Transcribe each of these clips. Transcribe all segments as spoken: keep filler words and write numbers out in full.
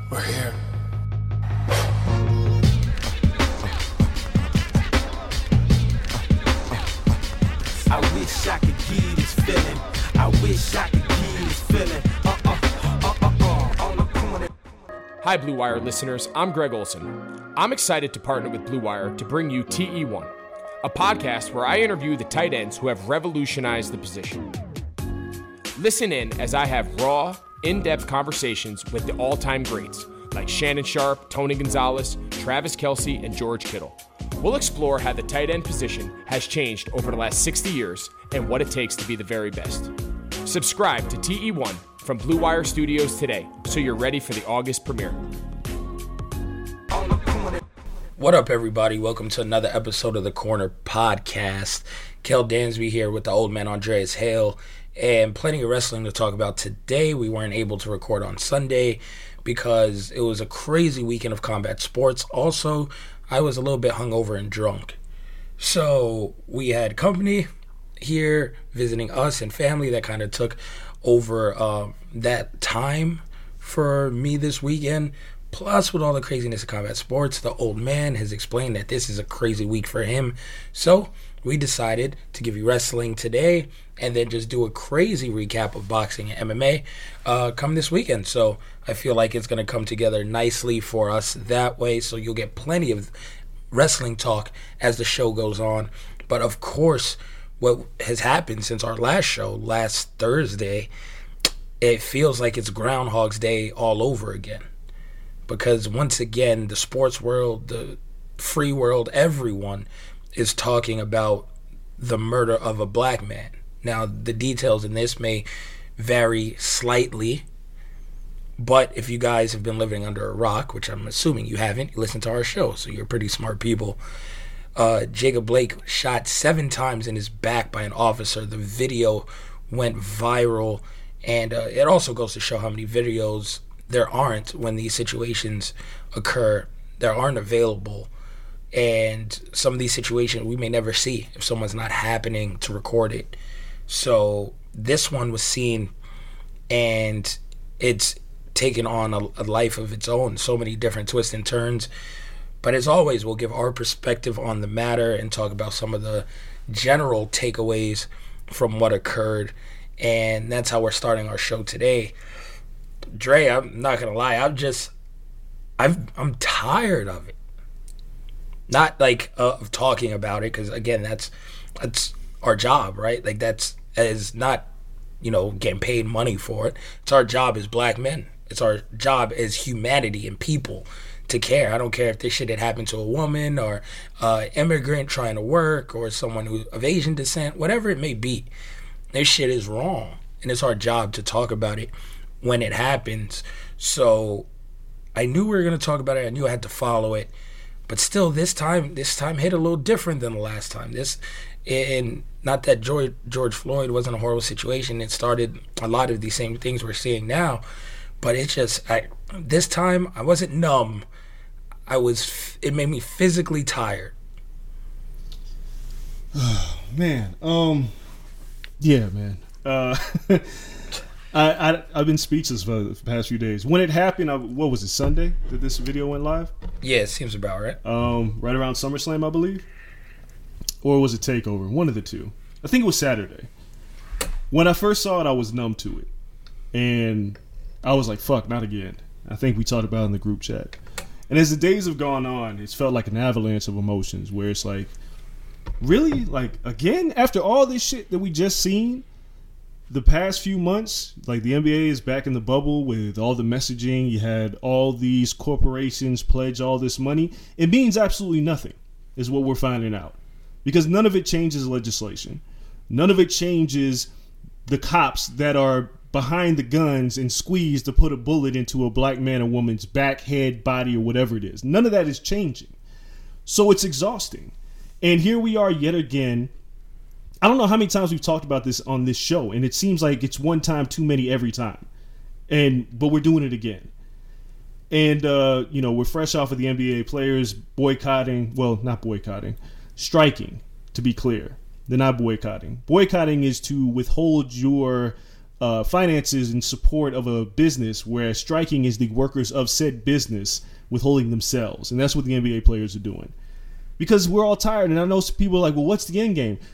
We're here. I wish I could give you this feeling. I wish I could give you this feeling. Uh uh uh uh uh. On the corner. Hi, Blue Wire listeners. I'm Greg Olson. I'm excited to partner with Blue Wire to bring you T E one, a podcast where I interview the tight ends who have revolutionized the position. Listen in as I have raw, in-depth conversations with the all-time greats like Shannon Sharpe, Tony Gonzalez, Travis Kelce, and George Kittle. We'll explore how the tight end position has changed over the last sixty years and what it takes to be the very best. Subscribe to T E one from Blue Wire Studios today so you're ready for the August premiere. What up, everybody? Welcome to another episode of the Corner Podcast. Kel Dansby here with the old man Andreas Hale, and plenty of wrestling to talk about today. We weren't able to record on Sunday because it was a crazy weekend of combat sports. Also, I was a little bit hungover and drunk. So we had company here visiting us and family that kind of took over uh, that time for me this weekend. Plus, with all the craziness of combat sports, the old man has explained that this is a crazy week for him. So we decided to give you wrestling today and then just do a crazy recap of boxing and M M A uh, come this weekend. So I feel like it's going to come together nicely for us that way. So you'll get plenty of wrestling talk as the show goes on. But of course, what has happened since our last show, last Thursday, it feels like it's Groundhog's Day all over again. Because once again, the sports world, the free world, everyone is talking about the murder of a black man. Now, the details in this may vary slightly, but if you guys have been living under a rock, which I'm assuming you haven't, you listen to our show, so you're pretty smart people. Uh, Jacob Blake shot seven times in his back by an officer. The video went viral, and uh, it also goes to show how many videos there aren't when these situations occur. There aren't available. And some of these situations we may never see if someone's not happening to record it. So this one was seen, and it's taken on a, a life of its own. So many different twists and turns. But as always, we'll give our perspective on the matter and talk about some of the general takeaways from what occurred. And that's how we're starting our show today. Dre, I'm not going to lie. I'm just, I've, I'm tired of it. Not like uh, of talking about it, because again, that's that's our job, right? Like that's is not, you know, getting paid money for it. It's our job as black men. It's our job as humanity and people to care. I don't care if this shit had happened to a woman or uh, immigrant trying to work or someone who of Asian descent, whatever it may be. This shit is wrong, and it's our job to talk about it when it happens. So I knew we were going to talk about it. I knew I had to follow it. But still, this time, this time hit a little different than the last time. This, and not that George, George Floyd wasn't a horrible situation. It started a lot of these same things we're seeing now. But it just, I, this time, I wasn't numb. I was, it made me physically tired. Oh, man. Um, yeah, man. Uh, I, I, I've been speechless for the past few days. When it happened, I, what was it, Sunday that this video went live? Yeah, it seems about right. Um, right around SummerSlam, I believe. Or was it TakeOver? One of the two. I think it was Saturday. When I first saw it, I was numb to it. And I was like, fuck, not again. I think we talked about it in the group chat. And as the days have gone on, it's felt like an avalanche of emotions where it's like, really? Like, again? After all this shit that we just seen? The past few months, like the N B A is back in the bubble with all the messaging. You had all these corporations pledge all this money. It means absolutely nothing, is what we're finding out. Because none of it changes legislation. None of it changes the cops that are behind the guns and squeeze to put a bullet into a black man or woman's back, head, body, or whatever it is. None of that is changing. So it's exhausting. And here we are yet again. I don't know how many times we've talked about this on this show, and it seems like it's one time too many every time. And but we're doing it again. And, uh, you know, we're fresh off of the N B A players boycotting, well, not boycotting, striking, to be clear. They're not boycotting. Boycotting is to withhold your uh, finances in support of a business, whereas striking is the workers of said business withholding themselves. And that's what the N B A players are doing. Because we're all tired, and I know some people are like, well, what's the end game?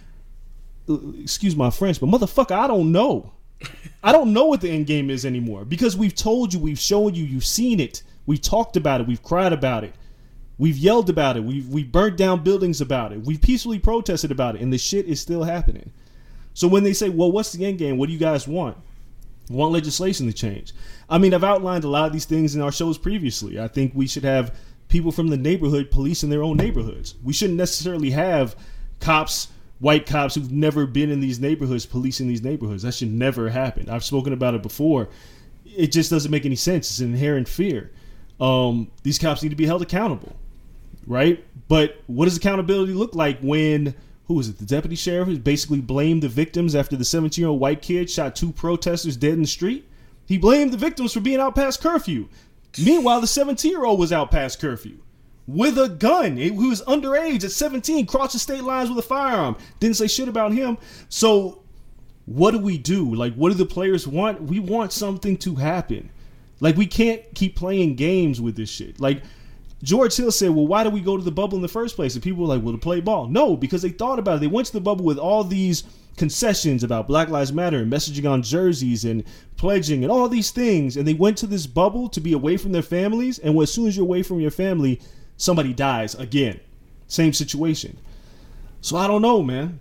Excuse my French, but motherfucker, I don't know. I don't know what the end game is anymore, because we've told you, we've shown you, you've seen it. We've talked about it. We've cried about it. We've yelled about it. We've, we've burnt down buildings about it. We've peacefully protested about it, and the shit is still happening. So when they say, well, what's the end game? What do you guys want? Want legislation to change? I mean, I've outlined a lot of these things in our shows previously. I think we should have people from the neighborhood policing their own neighborhoods. We shouldn't necessarily have cops, white cops who've never been in these neighborhoods policing these neighborhoods. That should never happen. I've spoken about it before. It just doesn't make any sense. It's an inherent fear. Um, these cops need to be held accountable, right? But what does accountability look like when, who was it, the deputy sheriff who basically blamed the victims after the seventeen-year-old white kid shot two protesters dead in the street? He blamed the victims for being out past curfew. Meanwhile, the seventeen-year-old was out past curfew with a gun. He was underage at seventeen, crossing state lines with a firearm. Didn't say shit about him. So what do we do? Like, what do the players want? We want something to happen. Like, we can't keep playing games with this shit. Like, George Hill said, well, why did we go to the bubble in the first place? And people were like, well, to play ball. No, because they thought about it. They went to the bubble with all these concessions about Black Lives Matter and messaging on jerseys and pledging and all these things. And they went to this bubble to be away from their families. And as soon as you're away from your family, somebody dies again. Same situation. So I don't know, man.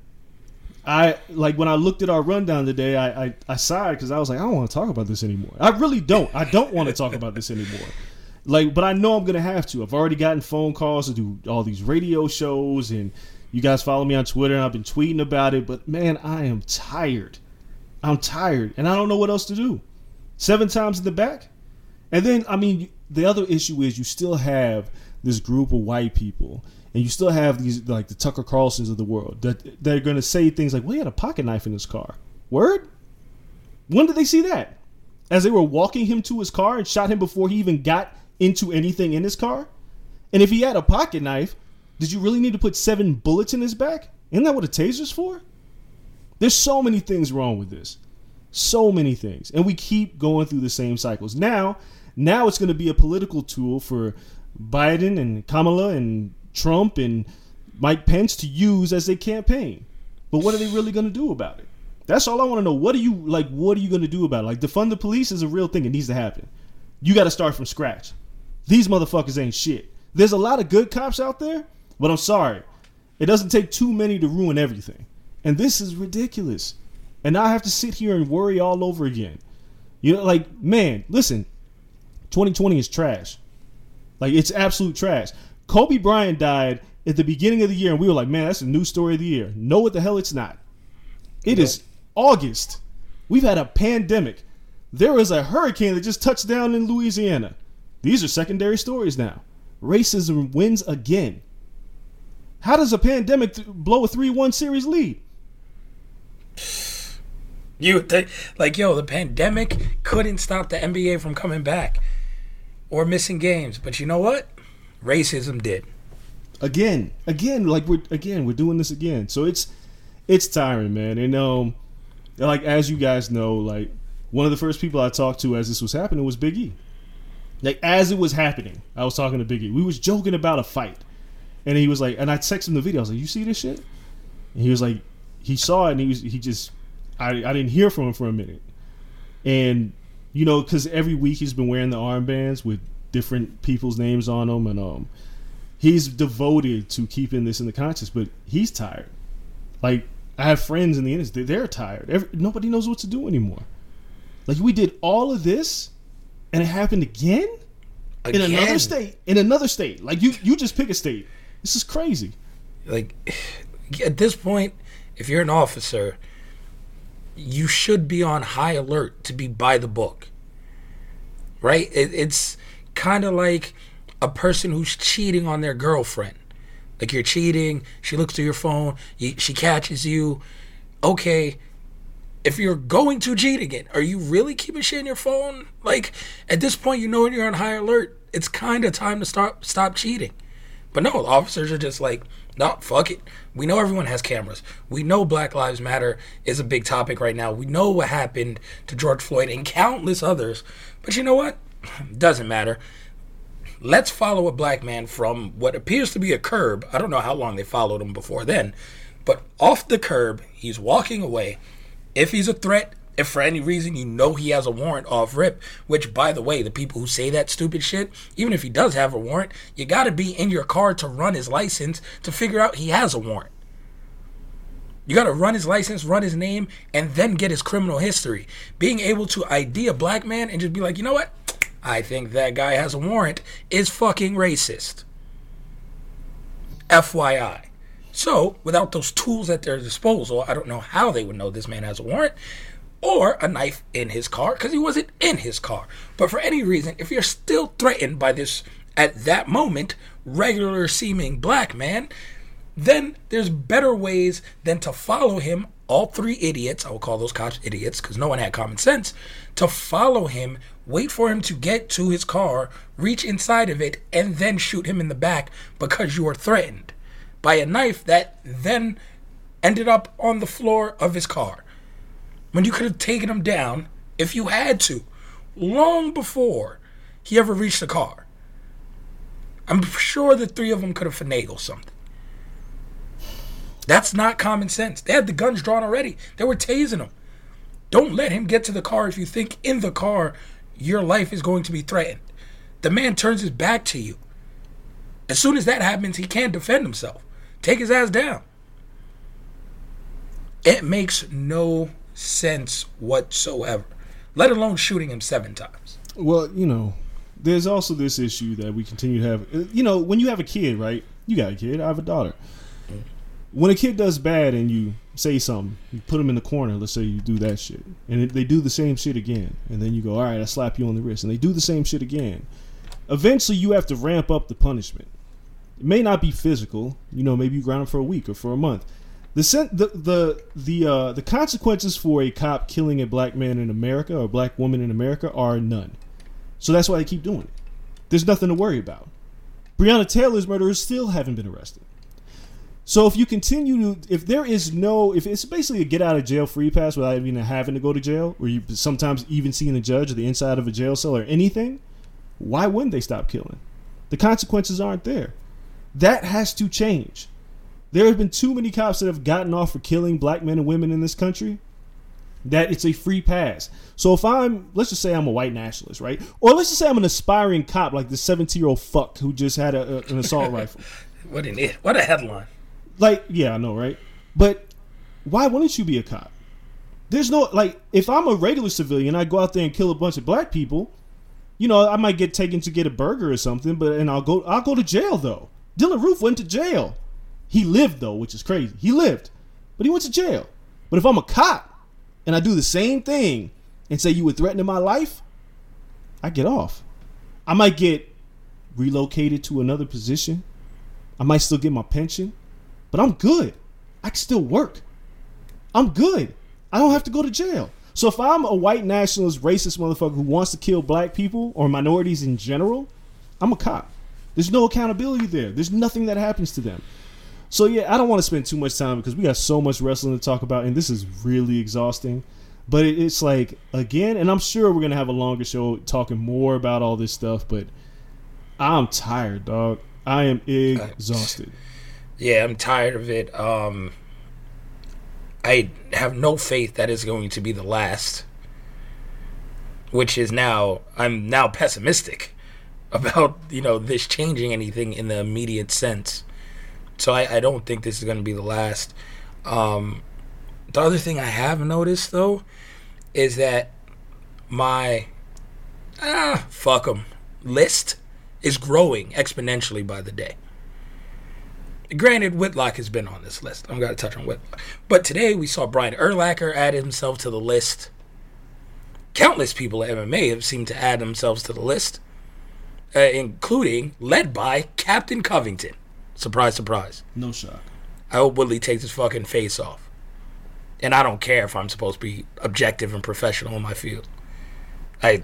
I like when I looked at our rundown today, I I, I sighed because I was like, I don't want to talk about this anymore. I really don't. I don't want to talk about this anymore. Like, but I know I'm gonna have to. I've already gotten phone calls to do all these radio shows, and you guys follow me on Twitter, and I've been tweeting about it. But man, I am tired. I'm tired, and I don't know what else to do. Seven times in the back, and then I mean, the other issue is you still have this group of white people. And you still have these, like the Tucker Carlsons of the world, that they're going to say things like, well, he had a pocket knife in his car. Word? When did they see that? As they were walking him to his car and shot him before he even got into anything in his car? And if he had a pocket knife, did you really need to put seven bullets in his back? Isn't that what a taser's for? There's so many things wrong with this. So many things. And we keep going through the same cycles. Now, now it's going to be a political tool for Biden and Kamala and Trump and Mike Pence to use as they campaign. But what are they really going to do about it? That's all I want to know. What are you like? What are you going to do about it? Like, defund the police is a real thing. It needs to happen. You got to start from scratch. These motherfuckers ain't shit. There's a lot of good cops out there, but I'm sorry. It doesn't take too many to ruin everything. And this is ridiculous. And now I have to sit here and worry all over again. You know, like, man, listen, twenty twenty is trash. Like, it's absolute trash. Kobe Bryant died at the beginning of the year, and we were like, man, that's the news story of the year. No, what the hell it's not. It yeah. is August. We've had a pandemic. There was a hurricane that just touched down in Louisiana. These are secondary stories now. Racism wins again. How does a pandemic th- blow a three one series lead? You would think, like, yo, the pandemic couldn't stop the N B A from coming back or missing games. But you know what? Racism did. Again, again, like we're again, we're doing this again. So it's it's tiring, man. And um, like as you guys know, like one of the first people I talked to as this was happening was Big E. Like as it was happening, I was talking to Big E. We was joking about a fight, and he was like, and I texted him the video. I was like, "You see this shit?" And he was like, he saw it, and he was he just, I I didn't hear from him for a minute, and you know, because every week he's been wearing the armbands with different people's names on them, and um, he's devoted to keeping this in the conscious. But he's tired. Like I have friends in the industry, they're tired. Every, nobody knows what to do anymore. Like we did all of this, and it happened again, again? in another state. In another state, like you, you just pick a state. This is crazy. Like at this point, if you're an officer, you should be on high alert to be by the book. Right? It, it's kind of like a person who's cheating on their girlfriend. Like you're cheating, she looks through your phone, you, she catches you. Okay, if you're going to cheat again, are you really keeping shit in your phone? Like at this point, you know you're on high alert. It's kind of time to start stop cheating. But no, the officers are just like, No, fuck it. We know everyone has cameras. We know Black Lives Matter is a big topic right now. We know what happened to George Floyd and countless others. But you know what? Doesn't matter. Let's follow a black man from what appears to be a curb. I don't know how long they followed him before then. But off the curb, he's walking away. If he's a threat, if for any reason you know he has a warrant off rip, which, by the way, the people who say that stupid shit, even if he does have a warrant, you got to be in your car to run his license to figure out he has a warrant. You got to run his license, run his name, and then get his criminal history. Being able to I D a black man and just be like, you know what? I think that guy has a warrant is fucking racist. F Y I. So, without those tools at their disposal, I don't know how they would know this man has a warrant. Or a knife in his car, because he wasn't in his car. But for any reason, if you're still threatened by this, at that moment, regular seeming black man, then there's better ways than to follow him, all three idiots, I will call those cops idiots, because no one had common sense, to follow him, wait for him to get to his car, reach inside of it, and then shoot him in the back because you are threatened by a knife that then ended up on the floor of his car. When you could have taken him down, if you had to, long before he ever reached the car. I'm sure the three of them could have finagled something. That's not common sense. They had the guns drawn already. They were tasing him. Don't let him get to the car if you think in the car your life is going to be threatened. The man turns his back to you. As soon as that happens, he can't defend himself. Take his ass down. It makes no sense whatsoever, let alone shooting him seven times. Well, you know, there's also this issue that we continue to have. You know, when you have a kid, right? You got a kid. I have a daughter. When a kid does bad and you say something, you put them in the corner. Let's say you do that shit, and they do the same shit again, and then you go, all right, I slap you on the wrist, and they do the same shit again. Eventually, you have to ramp up the punishment. It may not be physical. You know, maybe you ground them for a week or for a month. The the the the uh, the consequences for a cop killing a black man in America or a black woman in America are none. So that's why they keep doing it. There's nothing to worry about. Breonna Taylor's murderers still haven't been arrested. So if you continue to, if there is no, if it's basically a get out of jail free pass without even having to go to jail, or you sometimes even seeing a judge or the inside of a jail cell or anything, why wouldn't they stop killing? The consequences aren't there. That has to change. There have been too many cops that have gotten off for killing black men and women in this country that it's a free pass. So if I'm, let's just say I'm a white nationalist, right? Or let's just say I'm an aspiring cop like this seventeen-year-old fuck who just had a, a, an assault rifle. What an it? What a headline. Like, yeah, I know, right? But why wouldn't you be a cop? There's no, like, if I'm a regular civilian, I go out there and kill a bunch of black people, you know, I might get taken to get a burger or something, but and I'll go I'll go to jail though. Dylann Roof went to jail. He lived, though, which is crazy. He lived, but he went to jail. But if I'm a cop and I do the same thing and say you were threatening my life, I get off. I might get relocated to another position. I might still get my pension, but I'm good. I can still work. I'm good. I don't have to go to jail. So if I'm a white nationalist, racist motherfucker who wants to kill black people or minorities in general, I'm a cop. There's no accountability there. There's nothing that happens to them. So yeah, I don't want to spend too much time because we got so much wrestling to talk about, and this is really exhausting. But it, it's like, again, and I'm sure we're going to have a longer show talking more about all this stuff, but I'm tired, dog. I am exhausted. Yeah, I'm tired of it. Um, I have no faith that it's going to be the last, which is now, I'm now pessimistic about, you know, this changing anything in the immediate sense. So I, I don't think this is going to be the last. Um, the other thing I have noticed, though, is that my, ah, fuck 'em, list is growing exponentially by the day. Granted, Whitlock has been on this list. I'm going to touch on Whitlock. But today we saw Brian Urlacher add himself to the list. Countless people at M M A have seemed to add themselves to the list, uh, including, led by Captain Covington. Surprise, surprise. No shock. I hope Woodley takes his fucking face off. And I don't care if I'm supposed to be objective and professional in my field. I,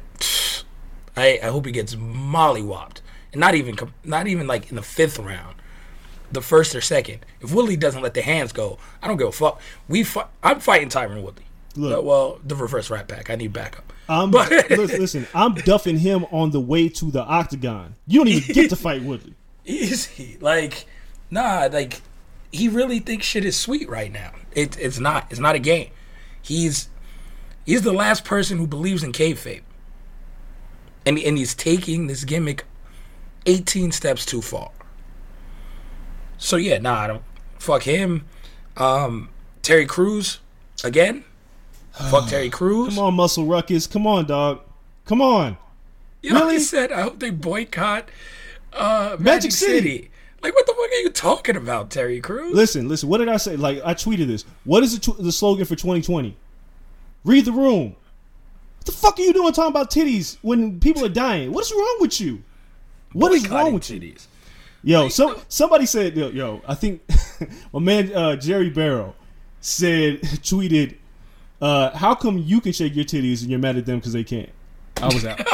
I, I hope he gets mollywopped. And not even, not even like in the fifth round. the first or second. If Woodley doesn't let the hands go, I don't give a fuck. We fi- I'm fighting Tyron Woodley. Look, uh, well, the reverse Rat Pack. I need backup. I'm But- listen, listen, I'm duffing him on the way to the octagon. You don't even get to fight Woodley. Easy. Like, nah, like, he really thinks shit is sweet right now. It, it's not. It's not a game. He's he's the last person who believes in kayfabe. And, and he's taking this gimmick eighteen steps too far. So, yeah, nah, I don't. Fuck him. Um, Terry Crews, again. Fuck Terry Crews. Come on, Muscle Ruckus. Come on, dog. Come on. You know, Really? he said, I hope they boycott uh, Magic, Magic City. City. Like, what the fuck are you talking about, Terry Crews? Listen, listen. What did I say? Like, I tweeted this. What is the, tw- the slogan for twenty twenty? Read the room. What the fuck are you doing talking about titties when people are dying? What is wrong with you? What is wrong Boycotting with you? titties. Yo, so somebody said, yo, yo I think my man uh, Jerry Barrow said, tweeted, uh, how come you can shake your titties and you're mad at them because they can't? I was out.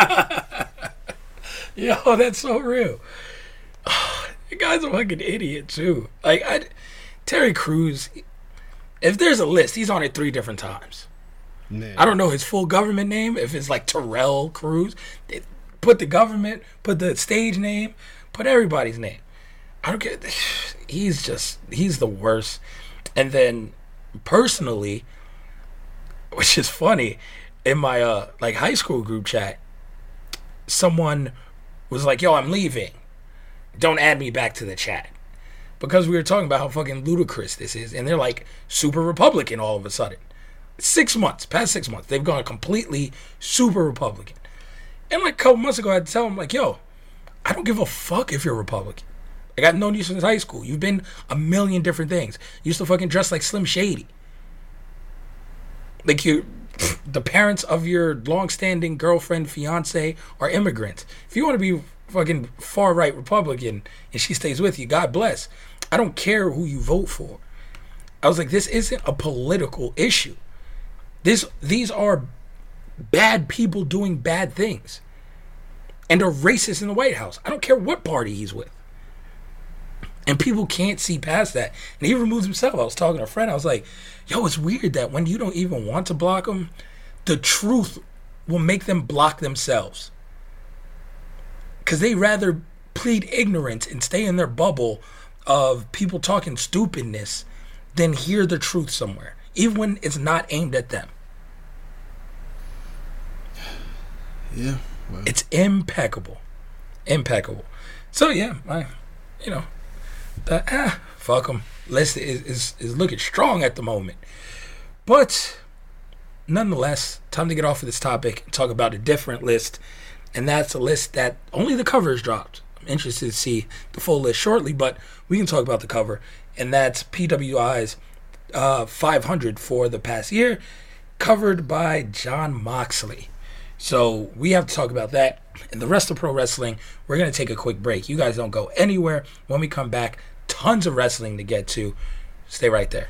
Yo, that's so real. The guy's a fucking idiot, too. Like, I, Terry Crews, if there's a list, he's on it three different times. Man. I don't know his full government name, if it's like Terrell Crews. They put the government, put the stage name, put everybody's name. I don't get. He's just he's the worst. And then personally, which is funny, in my uh like high school group chat, someone was like, "Yo, I'm leaving. Don't add me back to the chat." Because we were talking about how fucking ludicrous this is, and they're like super Republican all of a sudden. Six months, past six months, they've gone completely super Republican. And like a couple months ago, I had to tell them, like, yo, I don't give a fuck if you're Republican. Like, I've known you since high school. You've been a million different things. You used to fucking dress like Slim Shady. Like, you, the parents of your long-standing girlfriend, fiance, are immigrants. If you want to be fucking far-right Republican and she stays with you, God bless. I don't care who you vote for. I was like, this isn't a political issue. This, these are bad people doing bad things and are racist in the White House. I don't care what party he's with. And people can't see past that. And he removes himself. I was talking to a friend. I was like, yo, it's weird that when you don't even want to block them, the truth will make them block themselves. Because they rather plead ignorance and stay in their bubble of people talking stupidness than hear the truth somewhere, even when it's not aimed at them. Yeah. Well. It's impeccable. Impeccable. So, yeah, I, you know, the, ah, fuck them. List is, is, is looking strong at the moment. But, nonetheless, time to get off of this topic and talk about a different list. And that's a list that only the cover is dropped. I'm interested to see the full list shortly, but we can talk about the cover. And that's P W I's uh, five hundred for the past year, covered by Jon Moxley. So we have to talk about that. And the rest of pro wrestling, we're going to take a quick break. You guys don't go anywhere. When we come back, tons of wrestling to get to. Stay right there.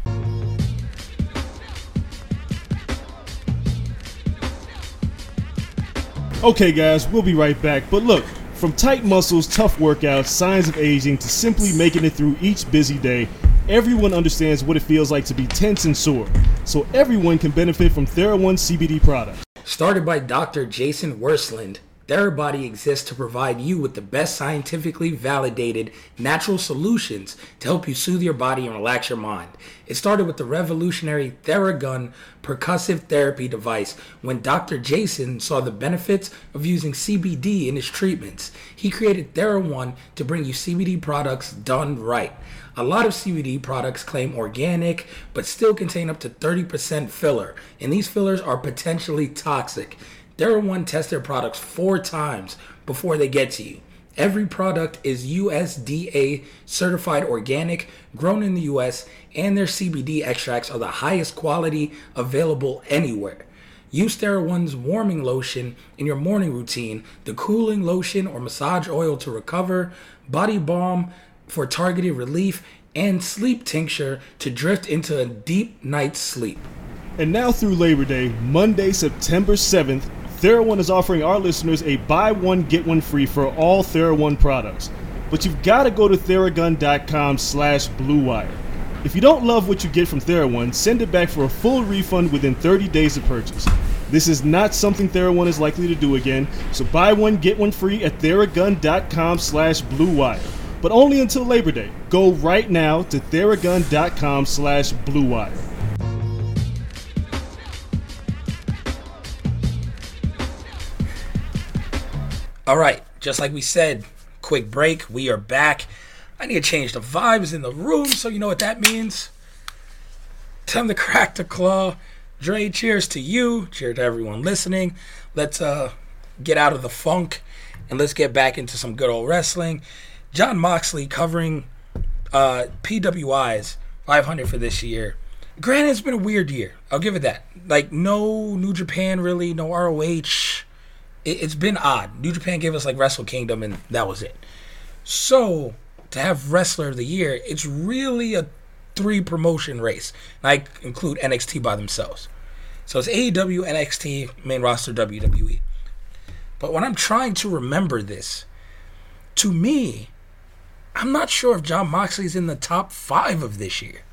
Okay, guys, we'll be right back. But look, from tight muscles, tough workouts, signs of aging, to simply making it through each busy day, everyone understands what it feels like to be tense and sore. So everyone can benefit from TheraOne C B D products. Started by Doctor Jason Wersland, TheraBody exists to provide you with the best scientifically validated natural solutions to help you soothe your body and relax your mind. It started with the revolutionary TheraGun percussive therapy device when Doctor Jason saw the benefits of using C B D in his treatments. He created TheraOne to bring you C B D products done right. A lot of C B D products claim organic, but still contain up to thirty percent filler, and these fillers are potentially toxic. TheraOne tests their products four times before they get to you. Every product is U S D A certified organic, grown in the U S, and their C B D extracts are the highest quality available anywhere. Use TheraOne's warming lotion in your morning routine, the cooling lotion or massage oil to recover, body balm for targeted relief, and sleep tincture to drift into a deep night's sleep. And now through Labor Day, Monday, September seventh, TheraOne is offering our listeners a buy one, get one free for all TheraOne products. but you've got to go to theragun.com slash bluewire. If you don't love what you get from TheraOne, send it back for a full refund within thirty days of purchase. This is not something TheraOne is likely to do again, so buy one, get one free at theragun.com slash bluewire. But only until Labor Day. Go right now to theragun.com slash bluewire. All right, just like we said, quick break. We are back. I need to change the vibes in the room, so you know what that means. Time to crack the claw. Dre, cheers to you. Cheers to everyone listening. Let's uh, get out of the funk, and let's get back into some good old wrestling. Jon Moxley covering uh, P W I's five hundred for this year. Granted, it's been a weird year. I'll give it that. Like, no New Japan, really. No R O H. It, it's been odd. New Japan gave us, like, Wrestle Kingdom, and that was it. So, to have Wrestler of the Year, it's really a three-promotion race. And I include N X T by themselves. So, it's A E W, N X T, main roster, W W E. But when I'm trying to remember this, to me, I'm not sure if Jon Moxley's in the top five of this year.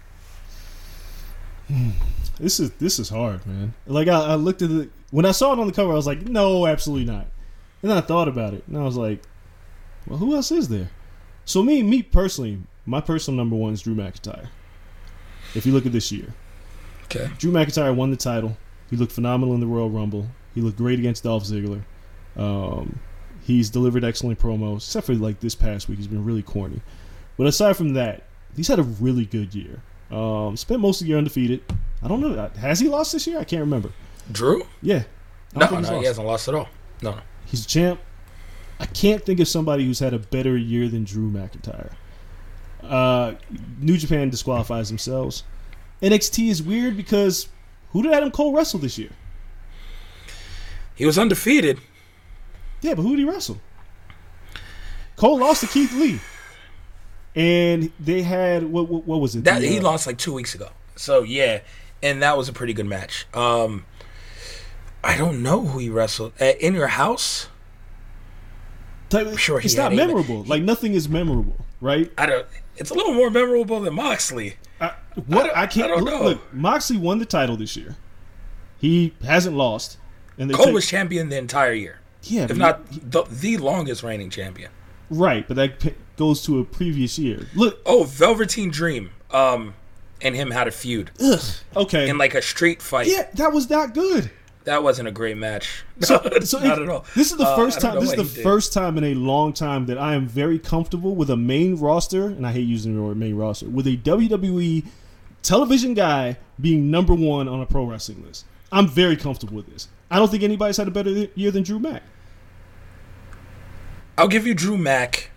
This is this is hard, man. Like, I, I looked at the... When I saw it on the cover, I was like, no, absolutely not. And then I thought about it, and I was like, well, who else is there? So me, me personally, my personal number one is Drew McIntyre. If you look at this year. Okay. Drew McIntyre won the title. He looked phenomenal in the Royal Rumble. He looked great against Dolph Ziggler. Um, he's delivered excellent promos, except for like this past week. He's been really corny. But aside from that, he's had a really good year. Um, spent most of the year undefeated. I don't know. Has he lost this year? I can't remember. Drew? Yeah. No, no, he hasn't lost at all. No, no. He's a champ. I can't think of somebody who's had a better year than Drew McIntyre. Uh, New Japan disqualifies themselves. N X T is weird because who did Adam Cole wrestle this year? He was undefeated. Yeah, but who did he wrestle? Cole lost to Keith Lee. And they had, what what, what was it? That the, He uh, lost like two weeks ago. So, yeah. And that was a pretty good match. Um, I don't know who he wrestled. Uh, in Your House? I'm sure he it's had not a- memorable. Like, nothing is memorable, right? I don't. It's a little more memorable than Moxley. I, what I don't- I, can't I don't look, know. look. Moxley won the title this year. He hasn't lost, and they Cole take- was champion the entire year. yeah, If but not he- the, the longest reigning champion. right. But that p- goes to a previous year. Look, Oh, Velveteen Dream. Um, and him had a feud ugh, okay, in like a street fight. yeah, that was not good. That wasn't a great match. So, No, so not it- at all. This is the Uh, first I don't time. know This is what the he did. first time in a long time that I am very comfortable with a main roster, and I hate using the word main roster, with a W W E television guy being number one on a pro wrestling list. I'm very comfortable with this. I don't think anybody's had a better year than Drew Mac. I'll give you Drew Mack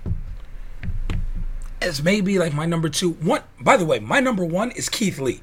as maybe like my number two. One, by the way, my number one is Keith Lee.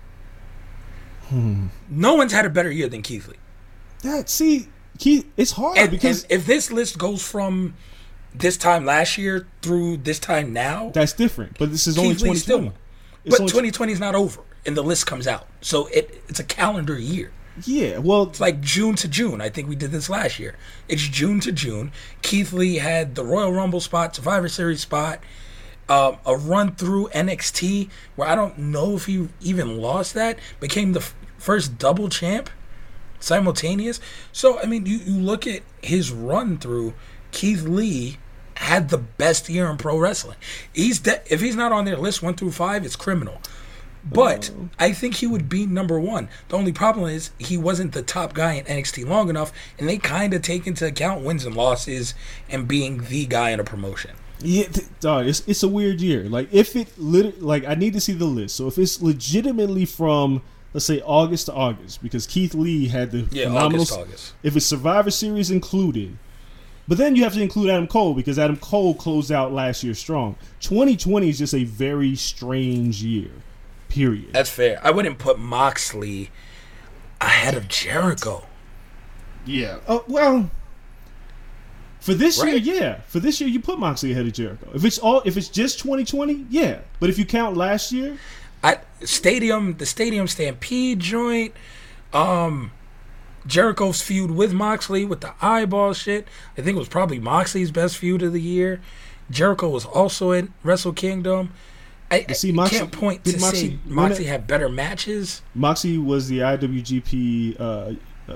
Hmm. No one's had a better year than Keith Lee. That see, Keith, it's hard And, because and if this list goes from this time last year through this time now, that's different. But this is only Keith Lee twenty still. twenty. But only- twenty twenty is not over, and the list comes out, so it it's a calendar year. Yeah, well, It's like June to June. I think we did this last year. It's June to June. Keith Lee had the Royal Rumble spot, Survivor Series spot, um, a run through N X T where I don't know if he even lost that. Became the f- first double champ simultaneous. So, I mean, you, you look at his run through, Keith Lee had the best year in pro wrestling. He's de- If he's not on their list one through five, it's criminal. But I think he would be number one. The only problem is he wasn't the top guy in N X T long enough, and they kind of take into account wins and losses and being the guy in a promotion. yeah, th- dog, it's it's a weird year. Like if it lit- like I need to see the list. So if it's legitimately from let's say August to August, because Keith Lee had the Yeah, phenomenal. August, August. If it's Survivor Series included, but then you have to include Adam Cole because Adam Cole closed out last year strong. twenty twenty is just a very strange year. Period. That's fair. I wouldn't put Moxley ahead of Jericho. Yeah. Oh well. For this Right. year, yeah. For this year, you put Moxley ahead of Jericho. If it's all, if it's just twenty twenty, yeah. But if you count last year, I stadium the Stadium Stampede joint, um, Jericho's feud with Moxley with the eyeball shit. I think it was probably Moxley's best feud of the year. Jericho was also in Wrestle Kingdom. I, You see, I Moxley- can't point did to Moxley say win Moxley it? had better matches. Moxie was the I W G P. Uh, uh,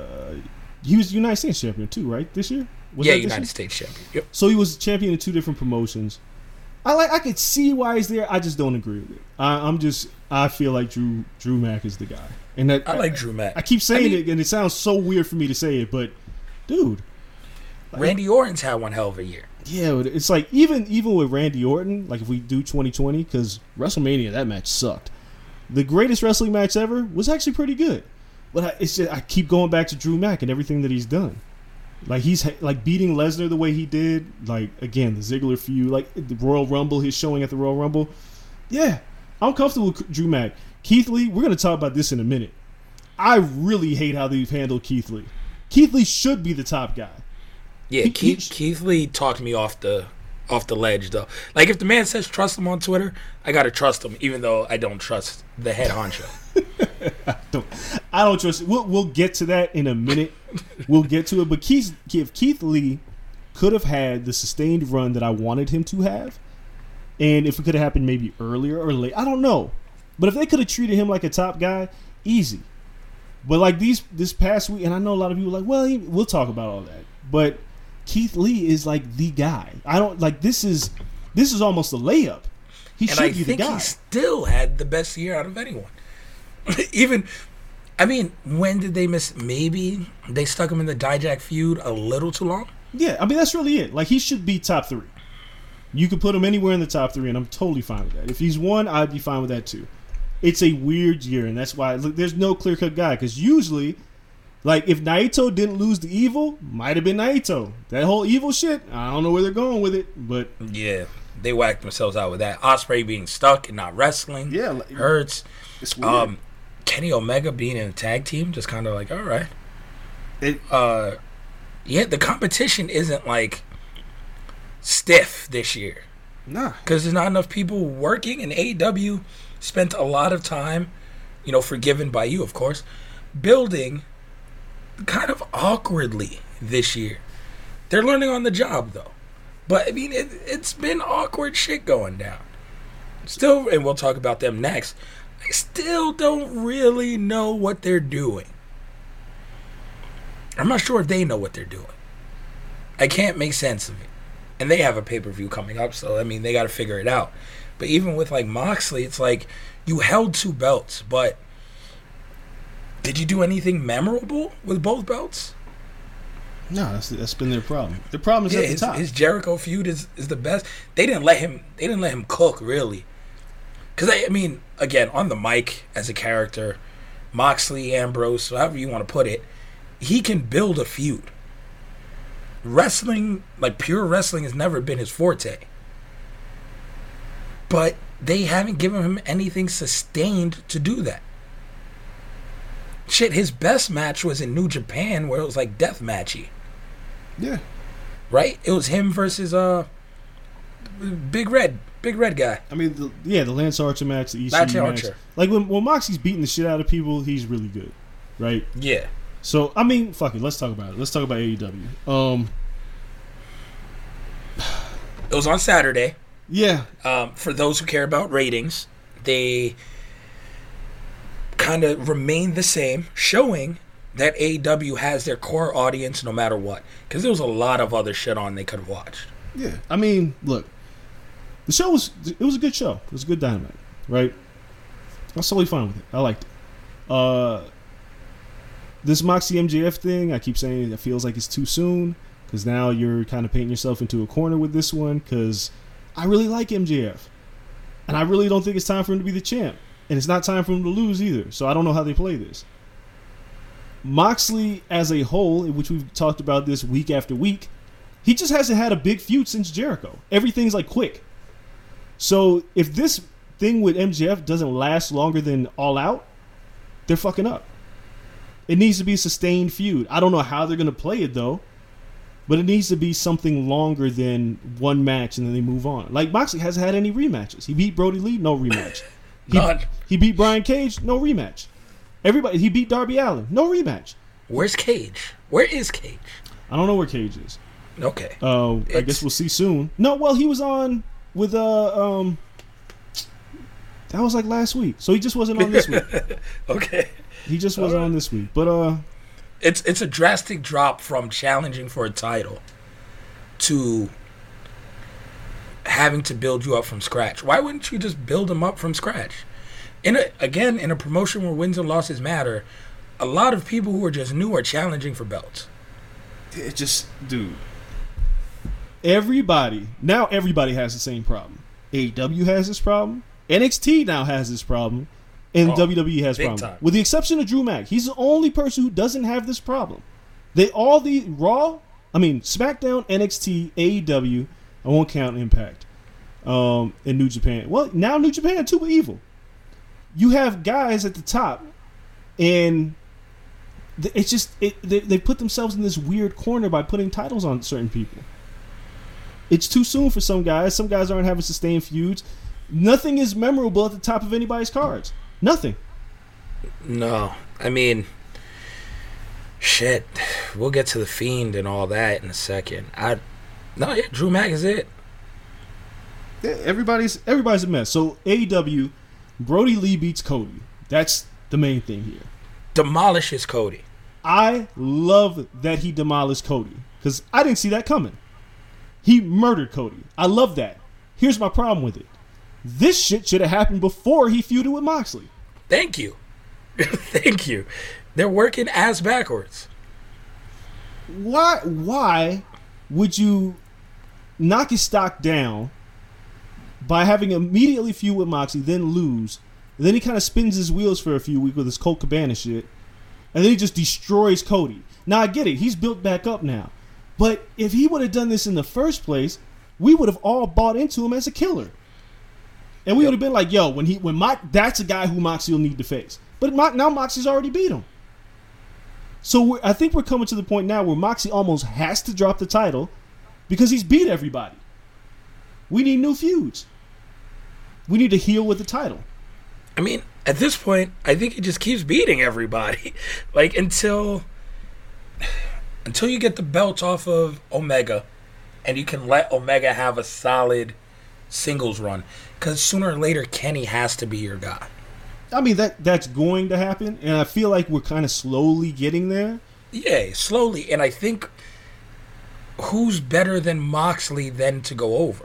he was United States champion too, right? This year. Was yeah, that this United year? States champion. Yep. So he was champion in two different promotions. I like. I could see why he's there. I just don't agree with it. I, I'm just. I feel like Drew Drew Mack is the guy, and that I like Drew Mack. I keep saying I mean- it, and it sounds so weird for me to say it, but dude, Randy Orton's had one hell of a year. yeah, but it's like even even with Randy Orton, like if we do twenty twenty, because WrestleMania that match sucked. The greatest wrestling match ever was actually pretty good, but I, it's just I keep going back to Drew Mack and everything that he's done. Like he's like beating Lesnar the way he did. Like again, the Ziggler feud, like the Royal Rumble, his showing at the Royal Rumble. Yeah, I'm comfortable with Drew Mack. Keith Lee, we're gonna talk about this in a minute. I really hate how they've handled Keith Lee. Keith Lee should be the top guy. Yeah, He- Keith, he- Keith Lee talked me off the off the ledge though. Like if the man says trust him on Twitter, I gotta trust him, even though I don't trust the head honcho. Don't, I don't trust. We'll we'll get to that in a minute. We'll get to it. But Keith, if Keith Lee could have had the sustained run that I wanted him to have, and if it could have happened maybe earlier or late, I don't know. But if they could have treated him like a top guy, easy. But like these this past week, and I know a lot of people are like, well, he, we'll talk about all that. But Keith Lee is like the guy. I don't like this is this is almost a layup. He And should I be the think guy. he still had the best year out of anyone. Even, I mean, when did they miss? Maybe they stuck him in the Dijak feud a little too long. Yeah, I mean that's really it. Like he should be top three. You could put him anywhere in the top three, and I'm totally fine with that. If he's one, I'd be fine with that too. It's a weird year, and that's why look, there's no clear cut guy. Because usually, like if Naito didn't lose the Evil, might have been Naito. That whole Evil shit, I don't know where they're going with it, but Yeah, they whacked themselves out with that. Ospreay being stuck and not wrestling. Yeah, like- hurts. it's weird. Um, Kenny Omega being in a tag team, just kind of like, all right. It- uh, yeah, the competition isn't like stiff this year nah, because there's not enough people working, and A E W spent a lot of time, you know, forgiven by you, of course, building kind of awkwardly this year. They're learning on the job, though. But, I mean, it, it's been awkward shit going down. Still, and we'll talk about them next, I still don't really know what they're doing. I'm not sure if they know what they're doing. I can't make sense of it. And they have a pay-per-view coming up, so, I mean, they got to figure it out. But even with, like, Moxley, it's like, you held two belts, but did you do anything memorable with both belts? no, that's that's been their problem. Their problem is Yeah, at the his, top. his Jericho feud is, is the best. They didn't let him. They didn't let him cook really, because I, I mean, again, on the mic as a character, Moxley, Ambrose, however you want to put it, he can build a feud. Wrestling, like pure wrestling, has never been his forte. But they haven't given him anything sustained to do that. Shit, his best match was in New Japan, where it was like death matchy. yeah, Right? It was him versus uh Big Red, Big Red guy. I mean, the, yeah, the Lance Archer match, the E C Lance match. Archer. Like when when Moxie's beating the shit out of people, he's really good, right? Yeah. So I mean, fuck it. Let's talk about it. Let's talk about A E W. Um, It was on Saturday. yeah, Um, for those who care about ratings, they kind of remain the same, showing that A E W has their core audience no matter what. Because there was a lot of other shit on they could have watched. yeah. I mean, look, the show was it was a good show. It was a good Dynamite, right? I was totally fine with it. I liked it. Uh, this Moxie M J F thing, I keep saying it feels like it's too soon because now you're kind of painting yourself into a corner with this one. Because I really like M J F, and I really don't think it's time for him to be the champ, and it's not time for him to lose either. So I don't know how they play this. Moxley as a whole, which we've talked about this week after week, he just hasn't had a big feud since Jericho. Everything's like quick. So if this thing with M J F doesn't last longer than All Out, they're fucking up. It needs to be a sustained feud. I don't know how they're going to play it though, but it needs to be something longer than one match and then they move on. Like Moxley hasn't had any rematches. He beat Brody Lee, no rematch. He, None. he beat Brian Cage, no rematch. Everybody, he beat Darby Allin, no rematch. Where's Cage? Where is Cage? I don't know where Cage is. Okay. Uh, I It's- guess we'll see soon. No, well, he was on with uh um. That was like last week, so he just wasn't on this week. Okay. He just wasn't Alright. on this week, but uh, It's it's a drastic drop from challenging for a title to having to build you up from scratch. Why wouldn't you just build them up from scratch? In a, again, in a promotion where wins and losses matter, a lot of people who are just new are challenging for belts. it just, dude. Everybody now, everybody has the same problem. A E W has this problem. N X T now has this problem, and Oh, W W E has big problem. time. With the exception of Drew Mack, he's the only person who doesn't have this problem. They all the Raw, I mean SmackDown, N X T, A E W. I won't count Impact, um, and New Japan. Well, now New Japan too, but evil. You have guys at the top, and th- it's just it, they, they put themselves in this weird corner by putting titles on certain people. It's too soon for some guys. Some guys aren't having sustained feuds. Nothing is memorable at the top of anybody's cards. Nothing. No, I mean, shit. We'll get to the Fiend and all that in a second. I no, yeah, Drew Mack is it. Yeah, everybody's everybody's a mess. So A E W, Brody Lee beats Cody. That's the main thing here. Demolishes Cody. I love that he demolished Cody because I didn't see that coming. He murdered Cody. I love that. Here's my problem with it. This shit should have happened before he feuded with Moxley. Thank you. Thank you. They're working ass backwards. Why? Why would you knock his stock down by having immediately feud with Moxley, then lose, and then he kind of spins his wheels for a few weeks with his Colt Cabana shit, and then he just destroys Cody? Now I get it; he's built back up now, but if he would have done this in the first place, we would have all bought into him as a killer, and we Yep. would have been like, "Yo, when he when Mo- that's a guy who Moxley will need to face." But Mo- now Moxley's already beat him. So we're, I think we're coming to the point now where Moxley almost has to drop the title because he's beat everybody. We need new feuds. We need to heal with the title. I mean, at this point, I think he just keeps beating everybody. Like until until you get the belts off of Omega and you can let Omega have a solid singles run. Because sooner or later, Kenny has to be your guy. I mean, that that's going to happen, and I feel like we're kind of slowly getting there. Yeah, slowly. And I think who's better than Moxley then to go over?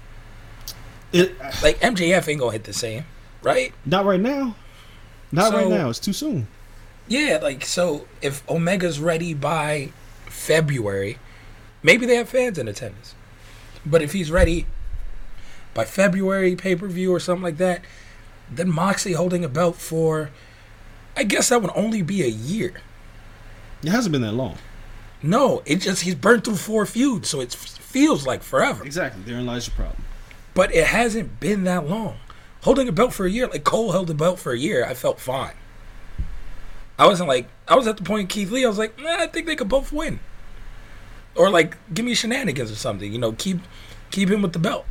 It, Like, M J F ain't going to hit the same, right? not right now. Not So- right now. It's too soon. Yeah, like, so if Omega's ready by February, maybe they have fans in attendance. But if he's ready by February pay-per-view or something like that, then Moxley holding a belt for, I guess that would only be a year. It hasn't been that long. No, it just, he's burned through four feuds, so it feels like forever. Exactly. Therein lies your problem. But it hasn't been that long. Holding a belt for a year, like Cole held a belt for a year, I felt fine. I wasn't like, I was at the point Keith Lee, I was like, nah, I think they could both win. Or like, give me shenanigans or something, you know, keep keep him with the belt.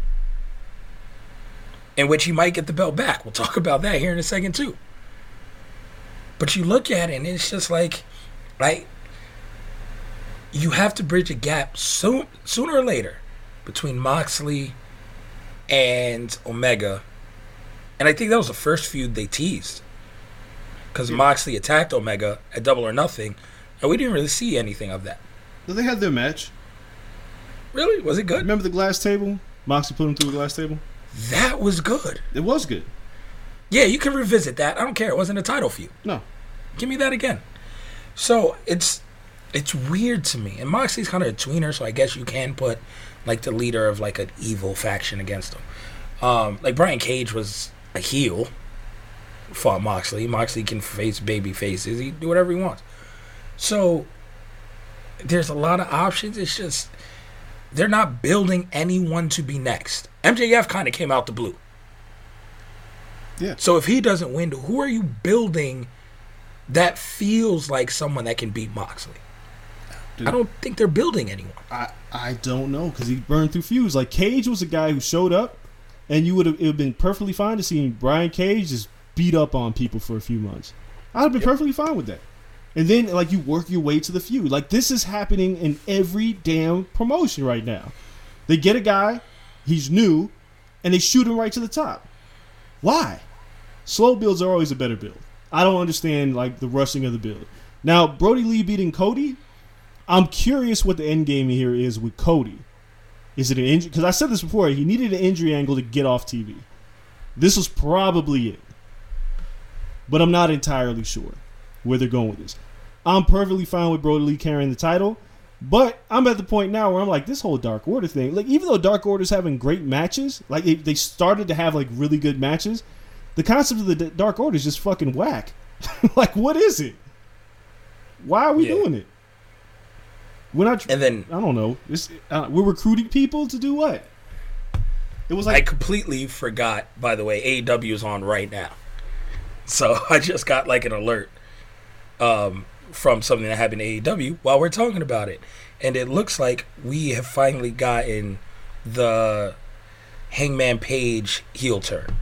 In which he might get the belt back. We'll talk about that here in a second too. But you look at it and it's just like, like, you have to bridge a gap soon, sooner or later between Moxley and Omega. And I think that was the first feud they teased. Because Yeah. Moxley attacked Omega at Double or Nothing, and we didn't really see anything of that. So they had their match. Really? Was it good? Remember the glass table? Moxley put him through the glass table. That was good. It was good. Yeah, you can revisit that. I don't care. It wasn't a title feud. No. Give me that again. So it's it's weird to me. And Moxley's kind of a tweener, so I guess you can put like the leader of like an evil faction against him. Um, like Brian Cage was a heel, fought Moxley. Moxley can face baby faces. He can do whatever he wants. So there's a lot of options. It's just they're not building anyone to be next. M J F kind of came out the blue. Yeah. So if he doesn't win, who are you building that feels like someone that can beat Moxley? Dude. I don't think they're building anyone. I, I don't know because he burned through feuds. Like Cage was a guy who showed up, and you would have it would have been perfectly fine to see Brian Cage just beat up on people for a few months. I'd have been Yep. perfectly fine with that. And then, like, you work your way to the feud. Like, this is happening in every damn promotion right now. They get a guy, he's new, and they shoot him right to the top. Why? Slow builds are always a better build. I don't understand, like, the rushing of the build. Now, Brody Lee beating Cody, I'm curious what the end game here is with Cody. Is it an injury? Because I said this before, he needed an injury angle to get off T V. This was probably it. But I'm not entirely sure where they're going with this. I'm perfectly fine with Brody Lee carrying the title, but I'm at the point now where I'm like, this whole Dark Order thing, like, even though Dark Order's having great matches, like, they, they started to have, like, really good matches, the concept of the D- Dark Order is just fucking whack. Like, what is it? Why are we yeah. doing it? We're not, and then, I don't know, it's, uh, we're recruiting people to do what? It was like, I completely forgot, by the way, A E W is on right now. So I just got, like, an alert. Um... from something that happened to A E W while we're talking about it. And it looks like we have finally gotten the Hangman Page heel turn.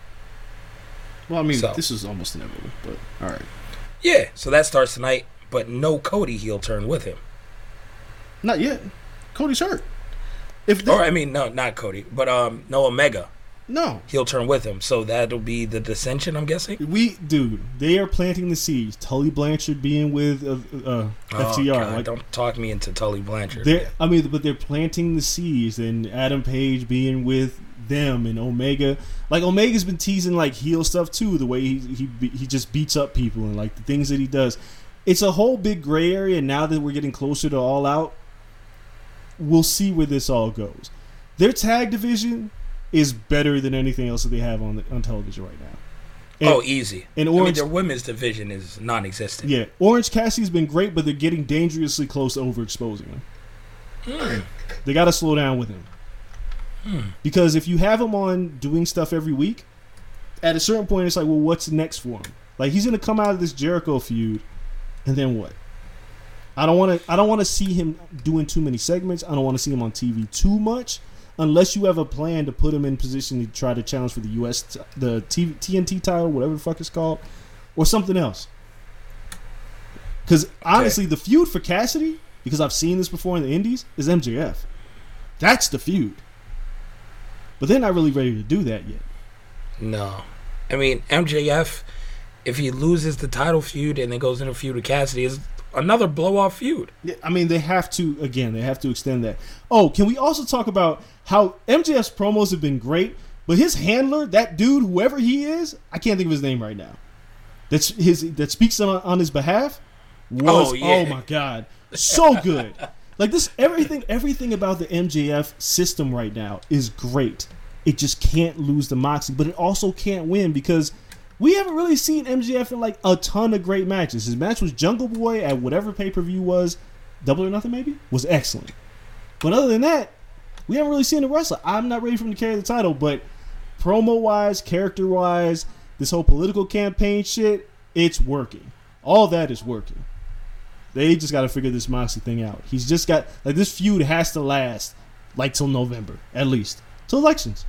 Well, I mean, so, this is almost inevitable, but all right. Yeah, so that starts tonight, but no Cody heel turn with him. Not yet. Cody's hurt. If they, or, I mean, no, not Cody, but um, no Omega. No. He'll turn with him. So that'll be the dissension, I'm guessing? We, dude, they are planting the seeds. Tully Blanchard being with uh, uh, oh, F T R. God, like, don't talk me into Tully Blanchard. I mean, but they're planting the seeds, and Adam Page being with them, and Omega. Like, Omega's been teasing, like, heel stuff, too, the way he, he, he just beats up people and, like, the things that he does. It's a whole big gray area, and now that we're getting closer to All Out, we'll see where this all goes. Their tag division is better than anything else that they have on the, on television right now. And, oh, easy. And Orange, I mean, their women's division is non-existent. Yeah, Orange Cassidy's been great, but they're getting dangerously close to overexposing him. Mm. They got to slow down with him. Mm. Because if you have him on doing stuff every week, at a certain point, it's like, well, what's next for him? Like, he's going to come out of this Jericho feud, and then what? I don't want to. I don't want to see him doing too many segments. I don't want to see him on T V too much. Unless you have a plan to put him in position to try to challenge for the U S, t- the T- TNT title, whatever the fuck it's called, or something else. Because honestly, okay. the feud for Cassidy, because I've seen this before in the Indies, is M J F. That's the feud. But they're not really ready to do that yet. No. I mean, M J F, if he loses the title feud and then goes into a feud with Cassidy, is another blow-off feud. Yeah, I mean, they have to, again, they have to extend that. Oh, can we also talk about how M J F's promos have been great, but his handler, that dude, whoever he is, I can't think of his name right now, that's his that speaks on, on his behalf, was, oh, yeah. oh my God, so good. Like this, everything, everything about the M J F system right now is great. It just can't lose the Moxley, but it also can't win because we haven't really seen M J F in like a ton of great matches. His match with Jungle Boy at whatever pay-per-view was, Double or Nothing maybe, was excellent. But other than that, we haven't really seen a wrestler. I'm not ready for him to carry the title, but promo-wise, character-wise, this whole political campaign shit, it's working. All that is working. They just got to figure this Moxley thing out. He's just got, like, this feud has to last, like, till November, at least. Till elections.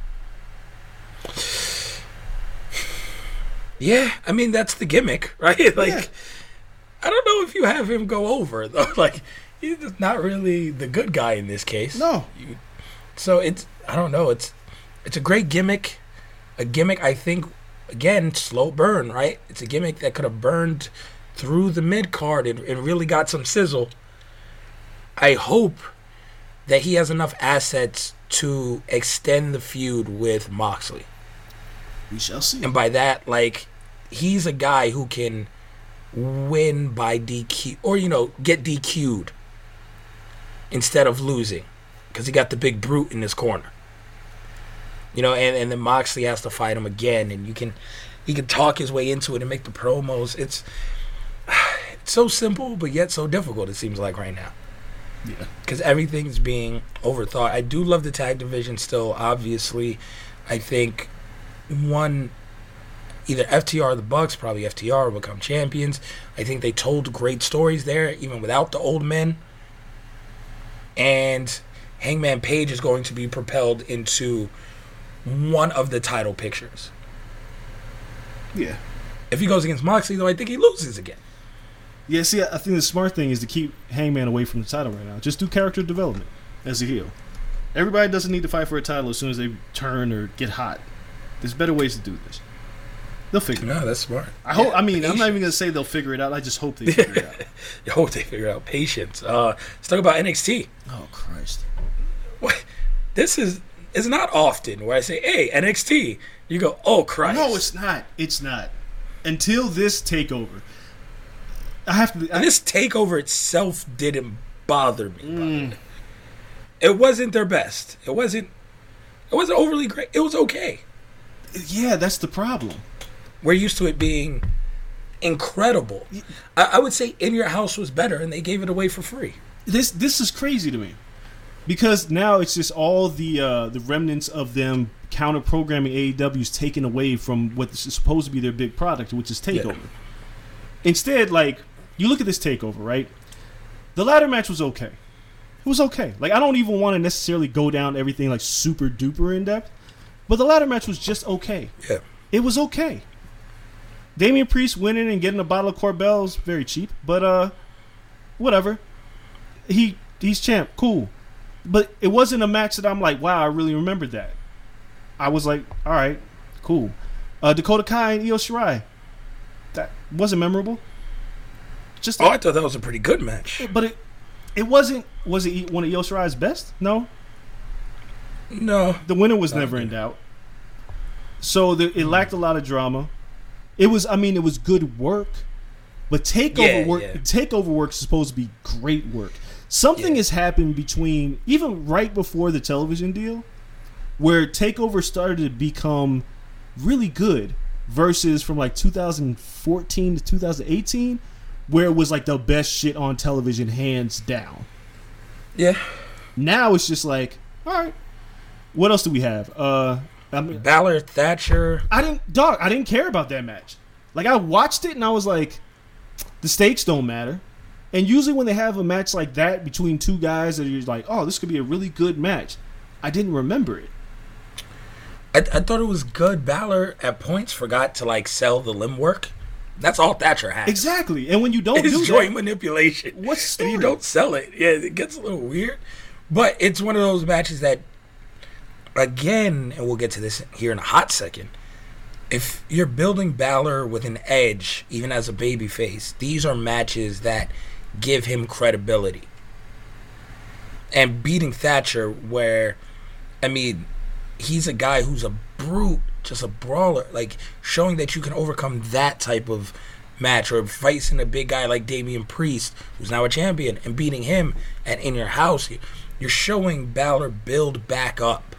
Yeah, I mean, that's the gimmick, right? Like, yeah. I don't know if you have him go over, though. Like, he's just not really the good guy in this case. No. You, so, it's, I don't know, it's it's a great gimmick. A gimmick, I think, again, slow burn, right? It's a gimmick that could have burned through the mid-card and, and really got some sizzle. I hope that he has enough assets to extend the feud with Moxley. We shall see. And by that, like, he's a guy who can win by D Q, or, you know, get D Q'd instead of losing, because he got the big brute in his corner. You know, and, and then Moxley has to fight him again, and you can, he can talk his way into it and make the promos. It's, it's so simple, but yet so difficult, it seems like right now. Yeah. Because everything's being overthought. I do love the tag division still, obviously. I think one, either F T R or the Bucks, probably F T R will become champions. I think they told great stories there, even without the old men. And Hangman Page is going to be propelled into one of the title pictures. Yeah. If he goes against Moxley, though, I think he loses again. Yeah, see, I think the smart thing is to keep Hangman away from the title right now. Just do character development as a heel. Everybody doesn't need to fight for a title as soon as they turn or get hot. There's better ways to do this. They'll figure it out. No, that's smart. I hope. Yeah, I mean, patience. I'm not even gonna say they'll figure it out. I just hope they figure it out. I hope they figure out patience. Uh, let's talk about N X T. Oh Christ! What? This is it's not often where I say, "Hey, N X T." You go, "Oh Christ!" No, it's not. It's not. Until this takeover, I have to. I, And this takeover itself didn't bother me. Mm. It wasn't their best. It wasn't. It wasn't overly great. It was okay. yeah, that's the problem. We're used to it being incredible. I, I would say In Your House was better, and they gave it away for free. This this is crazy to me, because now it's just all the uh, the remnants of them counter programming A E W's taken away from what's supposed to be their big product, which is Takeover. Yeah. Instead, like, you look at this Takeover, right? The ladder match was okay. It was okay. Like, I don't even want to necessarily go down everything like super duper in depth, but the ladder match was just okay. Yeah. It was okay. Damian Priest winning and getting a bottle of Corbel is very cheap, but uh, whatever. He he's champ, cool. But it wasn't a match that I'm like, wow, I really remembered that. I was like, all right, cool. Uh, Dakota Kai and Io Shirai, that wasn't memorable. Just Oh, I thought that was a pretty good match. but it it wasn't. Was it one of Io Shirai's best? No. No. The winner was Not never in good. doubt. So the, it lacked a lot of drama. It was, I mean, it was good work, but takeover Yeah, work, yeah. takeover work is supposed to be great work. Something Yeah. has happened between even right before the television deal, where takeover started to become really good, versus from like two thousand fourteen to two thousand eighteen, where it was like the best shit on television, hands down. Yeah. Now it's just like, all right, what else do we have? Uh, I mean, Balor, Thatcher. I didn't, dog. I didn't care about that match. Like, I watched it and I was like, the stakes don't matter. And usually when they have a match like that between two guys that you're like, oh, this could be a really good match, I didn't remember it. I, I thought it was good. Balor at points forgot to like sell the limb work. That's all Thatcher has. Exactly. And when you don't It's do joint that, manipulation. what's the And you story? don't sell it. Yeah, it gets a little weird. But it's one of those matches that, again, and we'll get to this here in a hot second, if you're building Balor with an edge, even as a babyface, these are matches that give him credibility. And beating Thatcher, where, I mean, he's a guy who's a brute, just a brawler, like showing that you can overcome that type of match, or facing a big guy like Damian Priest, who's now a champion, and beating him and In Your House, you're showing Balor build back up.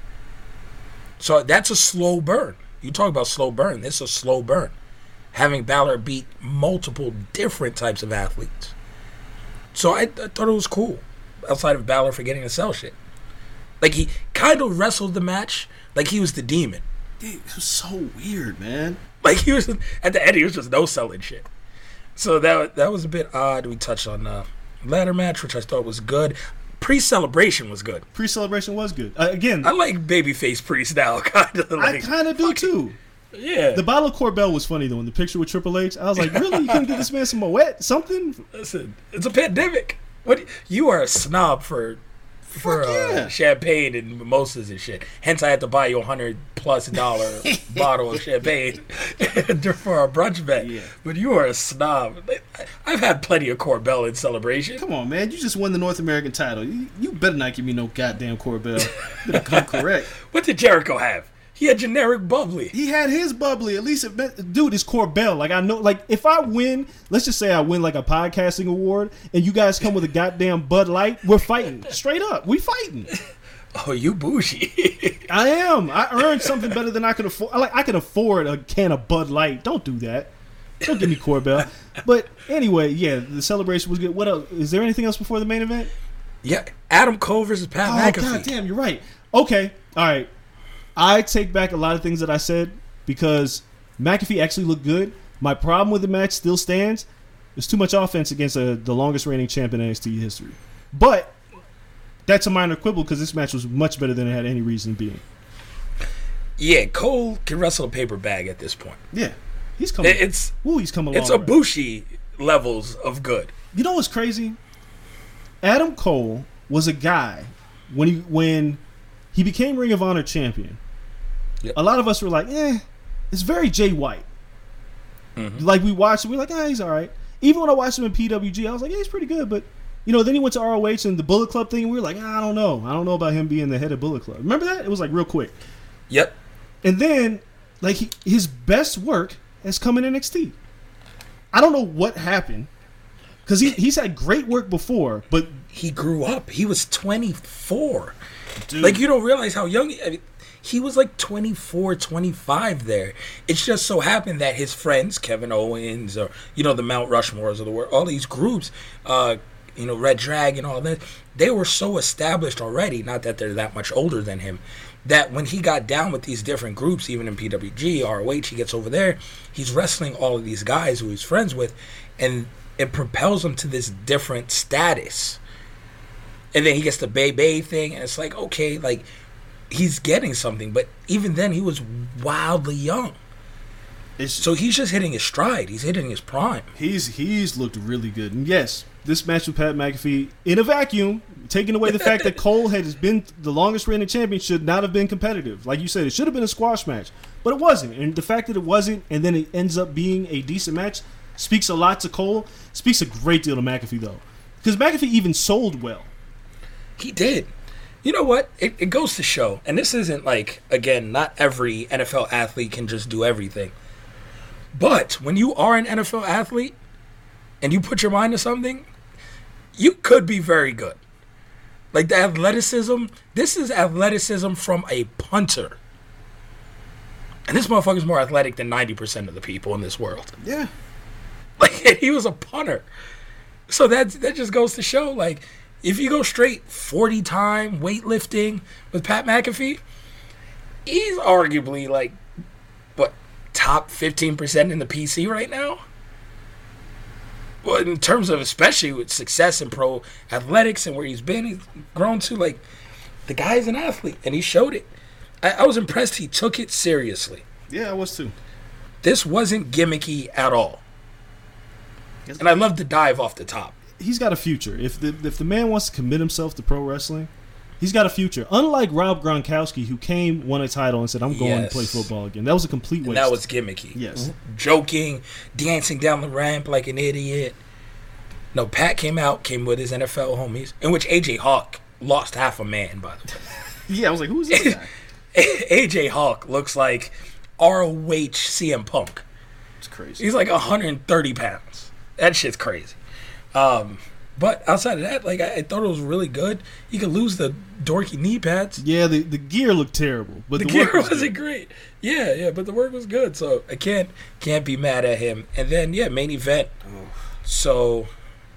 So that's a slow burn. You talk about slow burn. This is a slow burn. Having Balor beat multiple different types of athletes. So I, I thought it was cool. Outside of Balor forgetting to sell shit. Like, he kind of wrestled the match like he was the demon. Dude, it was so weird, man. Like, he was, at the end, he was just no selling shit. So that that was a bit odd. We touched on the ladder match, which I thought was good. Pre-celebration was good. Pre-celebration was good. Uh, again, I like babyface Priest now, kind of. I Like, kind of do too. yeah. The bottle of Corbel was funny though. In the picture with Triple H, I was like, really? You couldn't get this man some Moet? Something? Listen, it's a pandemic. What you are a snob for for Fuck uh, yeah. champagne and mimosas and shit. Hence, I had to buy you a hundred plus dollar bottle of champagne for our brunch bet. Yeah. But you are a snob. I've had plenty of Corbel in celebration. Come on, man. You just won the North American title. You, you better not give me no goddamn Corbel. Better come correct. What did Jericho have? He had generic bubbly. He had his bubbly. At least, it meant, dude, it's Corbel. Like, I know, like, if I win, let's just say I win, like, a podcasting award, and you guys come with a goddamn Bud Light, we're fighting. Straight up. We fighting. Oh, you bougie. I am. I earned something better than I could afford. Like, I can afford a can of Bud Light. Don't do that. Don't give me Corbel. But anyway, yeah, the celebration was good. What else? Is there anything else before the main event? Yeah, Adam Cole versus Pat Oh, McAfee. god damn, you're right. Okay, all right. I take back a lot of things that I said because McAfee actually looked good. My problem with the match still stands. There's too much offense against a, the longest reigning champ in N X T history. But that's a minor quibble because this match was much better than it had any reason being. Yeah, Cole can wrestle a paper bag at this point. Yeah, he's coming. It's Ooh, he's coming along. it's a Bushi levels of good. You know what's crazy? Adam Cole was a guy when he when he became Ring of Honor champion. Yep. A lot of us were like, eh, it's very Jay White. Mm-hmm. Like we watched it, we were like, ah, he's all right. Even when I watched him in P W G, I was like, yeah, he's pretty good. But you know, then he went to R O H and the Bullet Club thing. And we were like, ah, I don't know, I don't know about him being the head of Bullet Club. Remember that? It was like real quick. Yep. And then, like he, his best work has come in N X T. I don't know what happened because he he's had great work before, but he grew up. He was twenty-four. Dude. Like you don't realize how young. I mean, he was like twenty-four, twenty-five there. It's just so happened that his friends, Kevin Owens, or, you know, the Mount Rushmores of the world, all these groups, uh, you know, Red Dragon, all that, they were so established already, not that they're that much older than him, that when he got down with these different groups, even in P W G, R O H, he gets over there, he's wrestling all of these guys who he's friends with, and it propels him to this different status. And then he gets the Bay Bay thing, and it's like, okay, like, he's getting something, but even then he was wildly young. It's, so he's just hitting his stride. He's hitting his prime. He's he's looked really good. And yes, this match with Pat McAfee, in a vacuum, taking away the fact that Cole has been the longest reigning champion, should not have been competitive. Like you said, it should have been a squash match, but it wasn't. And the fact that it wasn't, and then it ends up being a decent match, speaks a lot to Cole. Speaks a great deal to McAfee, though. Because McAfee even sold well. He did. You know what? It, it goes to show, and this isn't like, again, not every N F L athlete can just do everything. But when you are an N F L athlete and you put your mind to something, you could be very good. Like the athleticism, this is athleticism from a punter. And this motherfucker's more athletic than ninety percent of the people in this world. Yeah. Like, he was a punter. So that, that just goes to show, like, if you go straight forty-time weightlifting with Pat McAfee, he's arguably, like, what, top fifteen percent in the P C right now? Well, in terms of, especially with success in pro athletics and where he's been, he's grown to, like, the guy's an athlete, and he showed it. I, I was impressed he took it seriously. Yeah, I was too. This wasn't gimmicky at all. And I love the dive off the top. He's got a future. If the if the man wants to commit himself to pro wrestling, he's got a future. Unlike Rob Gronkowski, who came, won a title, and said, I'm going yes. to play football again. That was a complete waste. And that was gimmicky. Yes. Joking, dancing down the ramp like an idiot. No, Pat came out, came with his N F L homies, in which A J Hawk lost half a man, by the way. Yeah, I was like, who's this guy? A J Hawk looks like R O H C M Punk. It's crazy. He's like one hundred thirty pounds. That shit's crazy. Um, but outside of that, like I, I thought it was really good. You could lose the dorky knee pads. Yeah, the, the gear looked terrible, but the, the gear work was wasn't good. great. Yeah, yeah, but the work was good, so I can't can't be mad at him. And then yeah, main event. Oh. So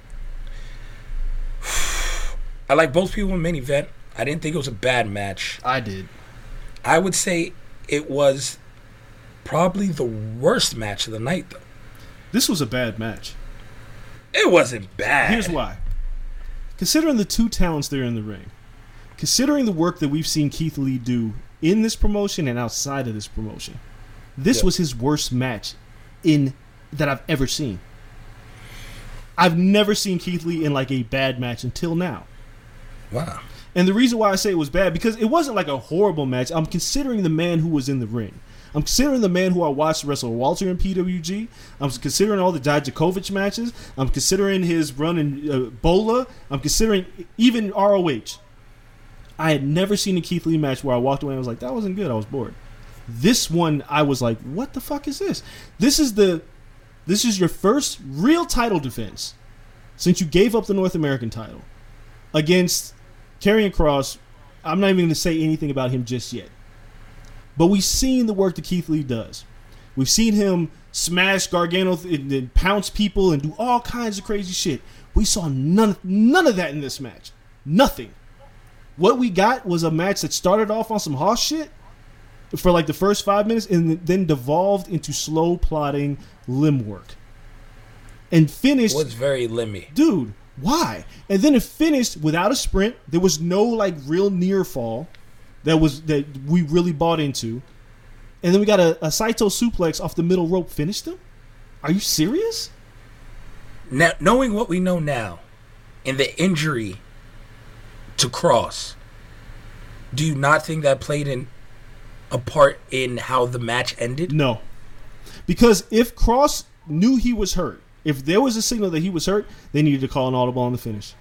I like both people in main event. I didn't think it was a bad match. I did. I would say it was probably the worst match of the night, though. This was a bad match. It wasn't bad. Here's why. Considering the two talents that are in the ring, considering the work that we've seen Keith Lee do in this promotion and outside of this promotion, this yep. was his worst match in that I've ever seen. I've never seen Keith Lee in like a bad match until now. Wow. And the reason why I say it was bad, because it wasn't like a horrible match. I'm considering the man who was in the ring. I'm considering the man who I watched wrestle Walter in P W G. I'm considering all the Dijakovic matches. I'm considering his run in uh, Bola. I'm considering even R O H. I had never seen a Keith Lee match where I walked away and was like, that wasn't good. I was bored. This one, I was like, what the fuck is this? This is the, this is your first real title defense since you gave up the North American title against Karrion Kross. I'm not even going to say anything about him just yet. But we've seen the work that Keith Lee does. We've seen him smash Gargano and, and pounce people and do all kinds of crazy shit. We saw none, none of that in this match. Nothing. What we got was a match that started off on some hoss shit for like the first five minutes and then devolved into slow plotting limb work. And finished... It was very limby. Dude, why? And then it finished without a sprint. There was no like real near fall. That was that we really bought into, and then we got a, a Saito suplex off the middle rope. Finished him? Are you serious? Now, knowing what we know now, and the injury to Cross, do you not think that played in a part in how the match ended? No. Because if Cross knew he was hurt, if there was a signal that he was hurt, they needed to call an audible on the finish.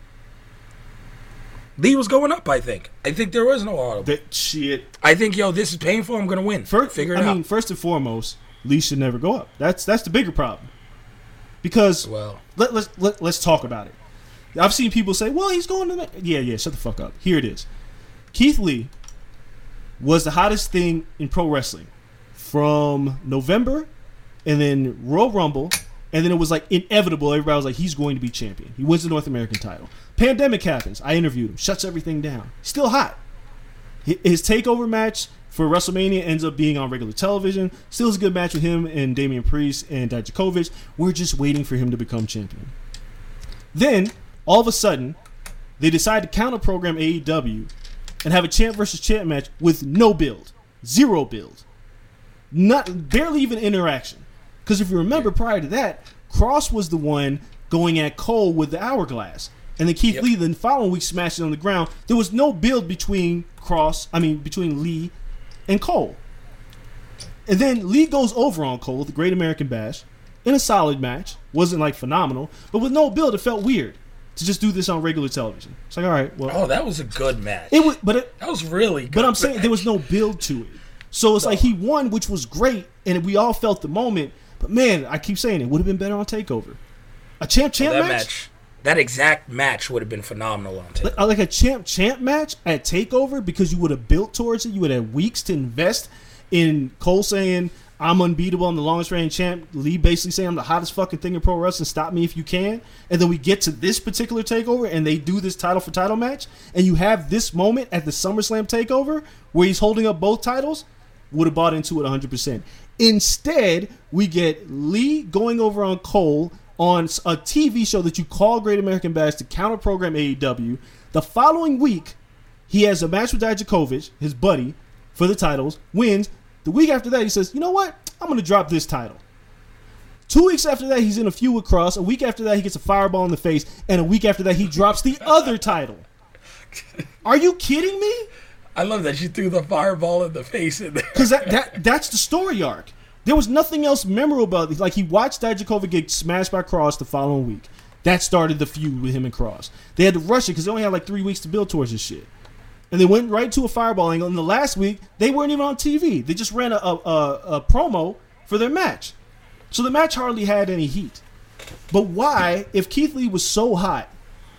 Lee was going up, I think. I think there was no audible. That shit. I think, yo, this is painful. I'm going to win. First, Figure it I out. I mean, first and foremost, Lee should never go up. That's that's the bigger problem. Because well, let, let's let, let's talk about it. I've seen people say, well, he's going to the... Yeah, yeah, shut the fuck up. Here it is. Keith Lee was the hottest thing in pro wrestling from November, and then Royal Rumble, and then it was like inevitable. Everybody was like, he's going to be champion. He wins the North American title. Pandemic happens. I interviewed him. Shuts everything down. Still hot. His takeover match for WrestleMania ends up being on regular television. Still is a good match with him and Damian Priest and Dijakovic. We're just waiting for him to become champion. Then, all of a sudden, they decide to counter program A E W and have a champ versus champ match with no build. Zero build. Not barely even interaction. Because if you remember prior to that, Cross was the one going at Cole with the hourglass. And then Keith Yep. Lee the following week smashed it on the ground. There was no build between Cross, I mean between Lee and Cole. And then Lee goes over on Cole, the Great American Bash, in a solid match. Wasn't like phenomenal, but with no build, it felt weird to just do this on regular television. It's like, all right, well, oh, that was a good match. it was, but it, that was really good. but I'm saying match. there was no build to it. So it's No. like he won, which was great, and we all felt the moment. But man, I keep saying it would have been better on Takeover. A champ champ that match, match, that exact match would have been phenomenal on tape. like, like a champ champ match at Takeover, because you would have built towards it. You would have weeks to invest in Cole saying, I'm unbeatable, I'm the longest reigning champ. Lee basically saying, I'm the hottest fucking thing in pro wrestling, stop me if you can. And then we get to this particular Takeover and they do this title for title match, and you have this moment at the SummerSlam Takeover where he's holding up both titles. Would have bought into it one hundred percent. Instead, we get Lee going over on Cole on a T V show that you call Great American Bash to counter program A E W. The following week, he has a match with Dijakovic, his buddy, for the titles, wins. The week after that, he says, you know what? I'm going to drop this title. Two weeks after that, he's in a feud with Cross. A week after that, he gets a fireball in the face. And a week after that, he drops the other title. Are you kidding me? I love that you threw the fireball in the face in there. Because that, that that's the story arc. There was nothing else memorable about it. Like, he watched Dijakovic get smashed by Cross the following week. That started the feud with him and Cross. They had to rush it because they only had like three weeks to build towards this shit. And they went right to a fireball angle. And the last week, they weren't even on T V. They just ran a, a, a, a promo for their match. So the match hardly had any heat. But why, if Keith Lee was so hot,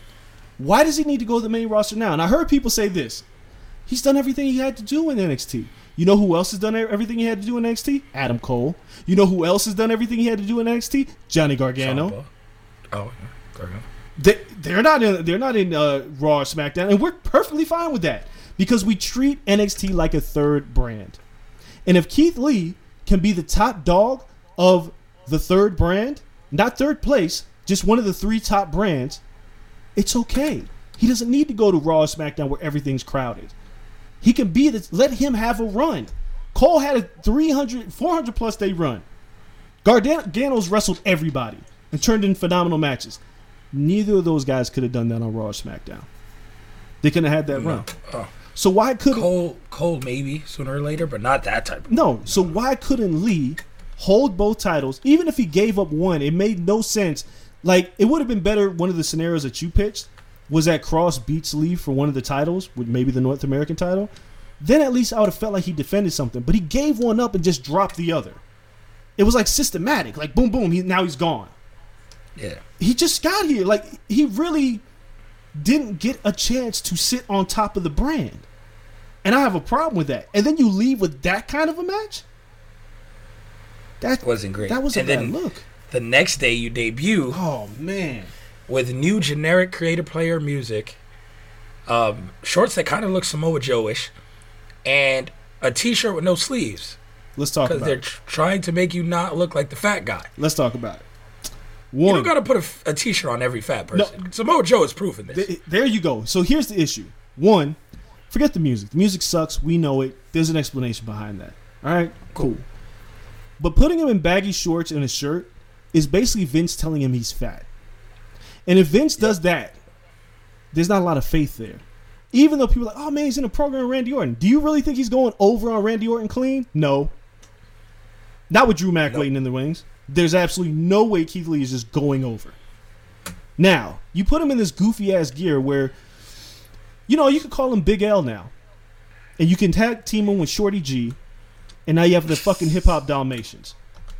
why does he need to go to the main roster now? And I heard people say this. He's done everything he had to do in N X T. You know who else has done everything he had to do in N X T? Adam Cole. You know who else has done everything he had to do in N X T? Johnny Gargano. Ciampa. Oh, yeah. Gargano. They, they're not in. They're not in uh, Raw or SmackDown, and we're perfectly fine with that because we treat N X T like a third brand. And if Keith Lee can be the top dog of the third brand, not third place, just one of the three top brands, it's okay. He doesn't need to go to Raw or SmackDown where everything's crowded. He can be the, let him have a run. Cole had a three hundred, four hundred plus day run. Gargano's wrestled everybody and turned in phenomenal matches. Neither of those guys could have done that on Raw or SmackDown. They couldn't have had that No. run. Oh. So why couldn't Cole, Cole maybe sooner or later, but not that type of. no? So why couldn't Lee hold both titles? Even if he gave up one, it made no sense. Like, it would have been better. One of the scenarios that you pitched was that Cross beats Lee for one of the titles, with maybe the North American title. Then at least I would have felt like he defended something. But he gave one up and just dropped the other. It was like systematic. Like, boom, boom. He, now he's gone. Yeah. He just got here. Like, he really didn't get a chance to sit on top of the brand. And I have a problem with that. And then you leave with that kind of a match? That Wasn't great. That was a And bad then look. The next day you debut Oh, man. with new generic creator player music, um, shorts that kind of look Samoa Joe-ish, and a t-shirt with no sleeves. Let's talk Because about they're it. tr- trying to make you not look like the fat guy. Let's talk about it. You One, don't got to put a, f- a t-shirt on every fat person. Samoa Joe is proof in this. th- there you go. So here's the issue. One, forget the music. The music sucks. We know it. There's an explanation behind that. All right? Cool. But putting him in baggy shorts and a shirt is basically Vince telling him he's fat. And if Vince does that, there's not a lot of faith there. Even though people are like, oh man, he's in a program with Randy Orton. Do you really think he's going over on Randy Orton clean? No. Not with Drew Mack nope. waiting in the wings. There's absolutely no way Keith Lee is just going over. Now, you put him in this goofy ass gear where, you know, you could call him Big L now. And you can tag team him with Shorty G. And now you have the fucking hip hop Dalmatians.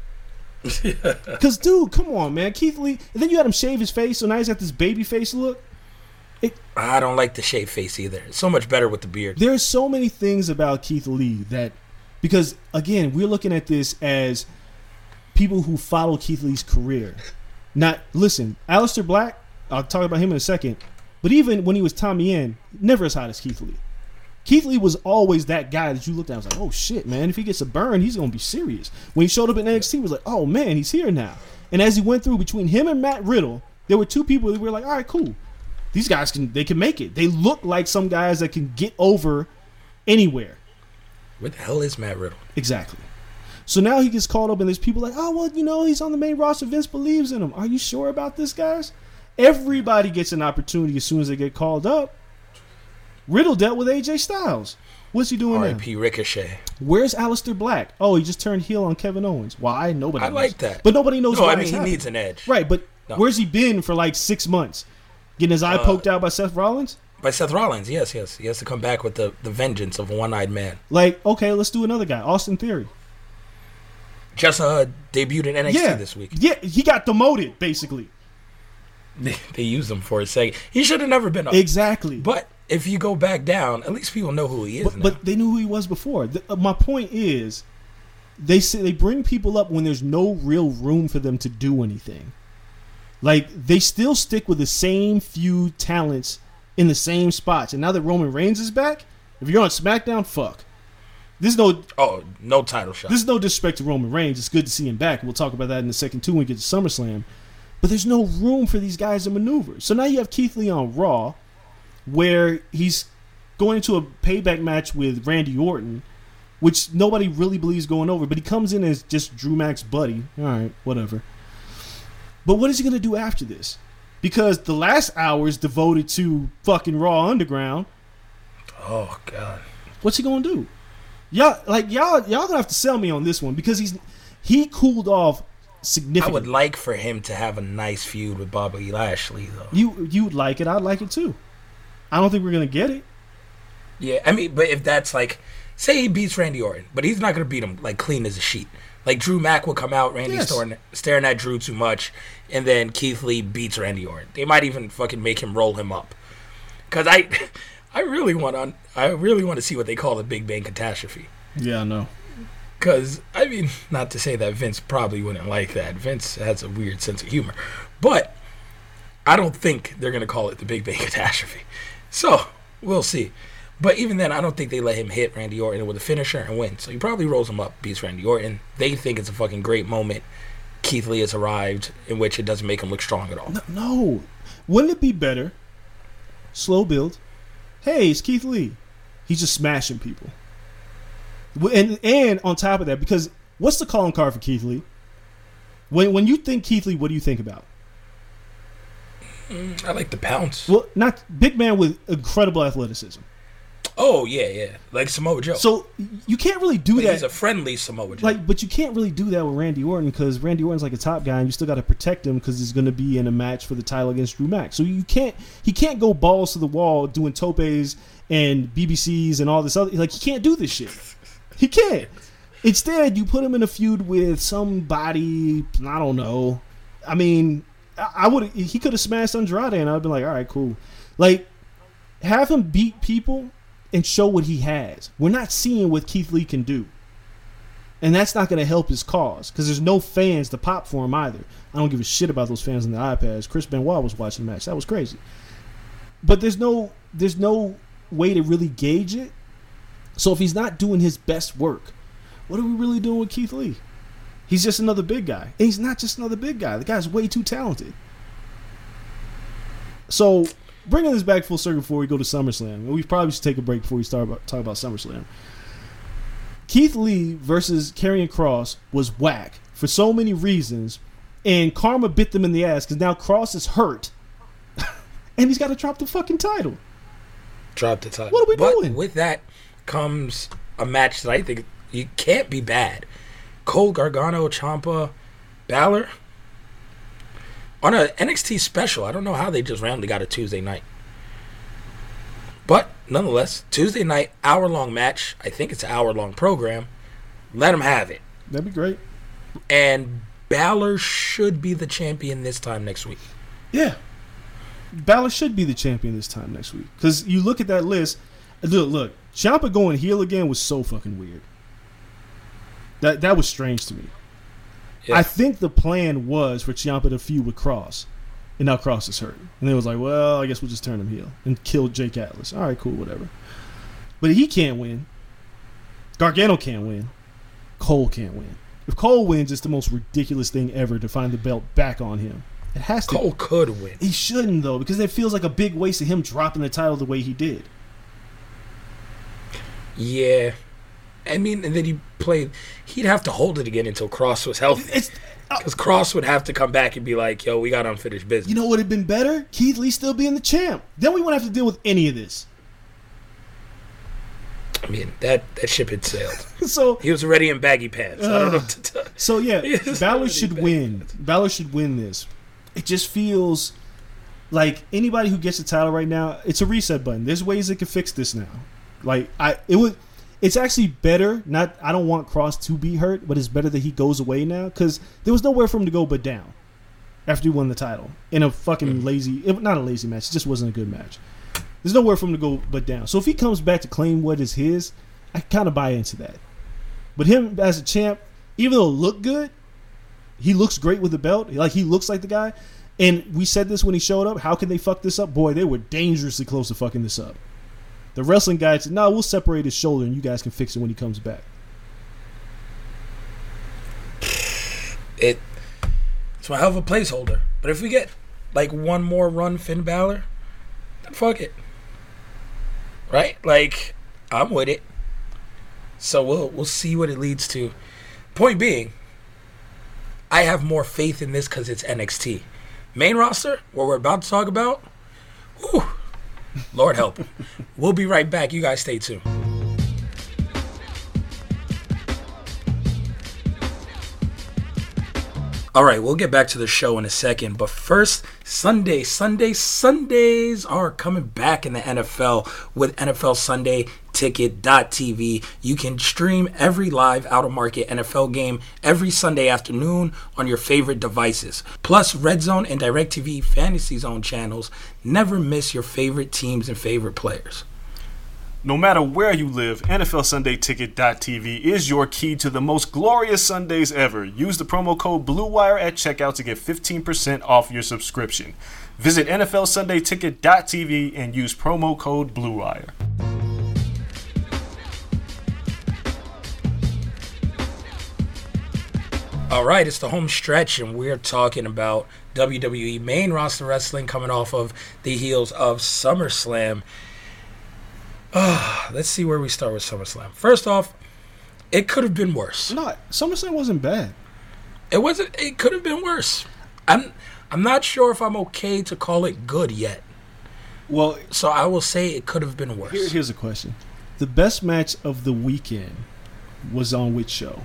Because, dude, come on, man. Keith Lee. And then you had him shave his face, so now he's got this baby face look. It, I don't like the shaved face either. It's so much better with the beard. There's so many things about Keith Lee that, because, again, we're looking at this as people who follow Keith Lee's career. Not, listen, Aleister Black, I'll talk about him in a second, but even when he was Tommy End, never as hot as Keith Lee. Keith Lee was always that guy that you looked at and was like, oh shit, man, if he gets a burn, he's going to be serious. When he showed up in N X T, he was like, oh man, he's here now. And as he went through between him and Matt Riddle, there were two people that were like, all right, cool. These guys, can they can make it. They look like some guys that can get over anywhere. Where the hell is Matt Riddle? Exactly. So now he gets called up and there's people like, oh, well, you know, he's on the main roster. Vince believes in him. Are you sure about this, guys? Everybody gets an opportunity as soon as they get called up. Riddle dealt with A J Styles. What's he doing R I P now? R I P Ricochet. Where's Aleister Black? Oh, he just turned heel on Kevin Owens. Why? Nobody I knows. like that. But nobody knows no, why I mean, it's he happening. needs an edge. Right, but no. where's he been for like six months? Getting his eye Uh, poked out by Seth Rollins? By Seth Rollins, yes, yes. He has to come back with the, the vengeance of a one-eyed man. Like, okay, let's do another guy. Austin Theory. Just uh, debuted in N X T yeah. this week. Yeah, he got demoted, basically. They, they used him for a second. He should have never been up. Exactly. But if you go back down, at least people know who he is But, now. but they knew who he was before. The, uh, my point is, they say they bring people up when there's no real room for them to do anything. Like, they still stick with the same few talents in the same spots. And now that Roman Reigns is back, if you're on SmackDown, fuck. This is no oh, no title shot. This is no disrespect to Roman Reigns. It's good to see him back. We'll talk about that in a second, too, when we get to SummerSlam. But there's no room for these guys to maneuver. So now you have Keith Lee on Raw, where he's going into a payback match with Randy Orton, which nobody really believes going over. But he comes in as just Drew Mack's buddy. All right, whatever. But what is he going to do after this? Because the last hour is devoted to fucking Raw Underground. Oh, God. What's he going to do? Y'all, like, y'all, y'all gonna have to sell me on this one because he's he cooled off significantly. I would like for him to have a nice feud with Bobby Lashley, though. You you would like it. I'd like it too. I don't think we're gonna get it. Yeah, I mean, but if that's like, say he beats Randy Orton, but he's not gonna beat him like clean as a sheet. Like Drew Mack will come out, Randy's Yes. staring, staring at Drew too much, and then Keith Lee beats Randy Orton. They might even fucking make him roll him up. Cause I, I really want to, I really want to see what they call the Big Bang Catastrophe. Yeah, I know. Cause I mean, not to say that Vince probably wouldn't like that. Vince has a weird sense of humor, but I don't think they're gonna call it the Big Bang Catastrophe. So we'll see. But even then, I don't think they let him hit Randy Orton with a finisher and win. So he probably rolls him up, beats Randy Orton. They think it's a fucking great moment. Keith Lee has arrived, in which it doesn't make him look strong at all. No, no. Wouldn't it be better? Slow build. Hey, it's Keith Lee. He's just smashing people. And and on top of that, because what's the calling card for Keith Lee? When when you think Keith Lee, what do you think about? Mm, I like the pounce. Well, not big man with incredible athleticism. Oh, yeah, yeah. Like Samoa Joe. So you can't really do Like, that. he's a friendly Samoa Joe. Like, but you can't really do that with Randy Orton because Randy Orton's like a top guy, and you still got to protect him because he's going to be in a match for the title against Drew Mack. So you can't, he can't go balls to the wall doing topes and B B Cs and all this other. Like, he can't do this shit. He can't. Instead, you put him in a feud with somebody. I don't know. I mean, I, I would. He could have smashed Andrade, and I'd been like, all right, cool. Like, have him beat people and show what he has. We're not seeing what Keith Lee can do. And that's not going to help his cause because there's no fans to pop for him either. I don't give a shit about those fans on the iPads. Chris Benoit was watching the match. That was crazy. But there's no there's no way to really gauge it. So if he's not doing his best work, what are we really doing with Keith Lee? He's just another big guy. And he's not just another big guy. The guy's way too talented. So bringing this back full circle before we go to SummerSlam, we probably should take a break before we start about, talk about SummerSlam. Keith Lee versus Karrion Kross was whack for so many reasons, and karma bit them in the ass because now Kross is hurt, and he's got to drop the fucking title. Drop the title. What are we but doing? With that comes a match that I think you can't be bad. Cole, Gargano, Ciampa, Balor on a N X T special. I don't know how they just randomly got a Tuesday night. But nonetheless, Tuesday night, hour-long match. I think it's an hour-long program. Let them have it. That'd be great. And Balor should be the champion this time next week. Yeah. Balor should be the champion this time next week. Because you look at that list. Look, look. Ciampa going heel again was so fucking weird. That that was strange to me. Yeah. I think the plan was for Ciampa to feud with Cross. And now Cross is hurt. And they was like, well, I guess we'll just turn him heel and kill Jake Atlas. All right, cool, whatever. But he can't win. Gargano can't win. Cole can't win. If Cole wins, it's the most ridiculous thing ever to find the belt back on him. It has to. Cole could win. He shouldn't, though, because it feels like a big waste of him dropping the title the way he did. Yeah. I mean, and then he played. He'd have to hold it again until Cross was healthy. It's Because Cross would have to come back and be like, yo, we got unfinished business. You know what would have been better? Keith Lee still being the champ. Then we wouldn't have to deal with any of this. I mean, that, that ship had sailed. So He was already in baggy pants. I don't know what to tell you. So yeah, He was Balor already should baggy win. pants. Balor should win this. It just feels like anybody who gets the title right now, it's a reset button. There's ways they can fix this now. Like I, it would. It's actually better. Not I don't want Cross to be hurt, but it's better that he goes away now because there was nowhere for him to go but down after he won the title in a fucking lazy, not a lazy match. It just wasn't a good match. There's nowhere for him to go but down. So if he comes back to claim what is his, I kind of buy into that. But him as a champ, even though it looked good, he looks great with the belt. Like he looks like the guy. And we said this when he showed up. How can they fuck this up? Boy, they were dangerously close to fucking this up. The wrestling guy said, no, we'll separate his shoulder and you guys can fix it when he comes back. It, it's a hell of a placeholder. But if we get like one more run Finn Balor, then fuck it. Right? Like, I'm with it. So we'll we'll see what it leads to. Point being, I have more faith in this because it's N X T. Main roster, what we're about to talk about, whew, Lord help. We'll be right back. You guys stay tuned. All right, we'll get back to the show in a second. But first, Sunday, Sunday, Sundays are coming back in the N F L with N F L Sunday Ticket dot T V. You can stream every live out-of-market N F L game every Sunday afternoon on your favorite devices. Plus, Red Zone and DirecTV Fantasy Zone channels. Never miss your favorite teams and favorite players. No matter where you live, N F L Sunday Ticket dot T V is your key to the most glorious Sundays ever. Use the promo code BLUEWIRE at checkout to get fifteen percent off your subscription. Visit N F L Sunday Ticket dot T V and use promo code BLUEWIRE. All right, it's the home stretch, and we're talking about W W E main roster wrestling coming off of the heels of SummerSlam. Uh, let's see where we start with SummerSlam. First off, it could have been worse. No, SummerSlam wasn't bad. It wasn't. It could have been worse. I'm. I'm not sure if I'm okay to call it good yet. Well, So I will say it could have been worse. here, here's a question. The best match of the weekend was on which show?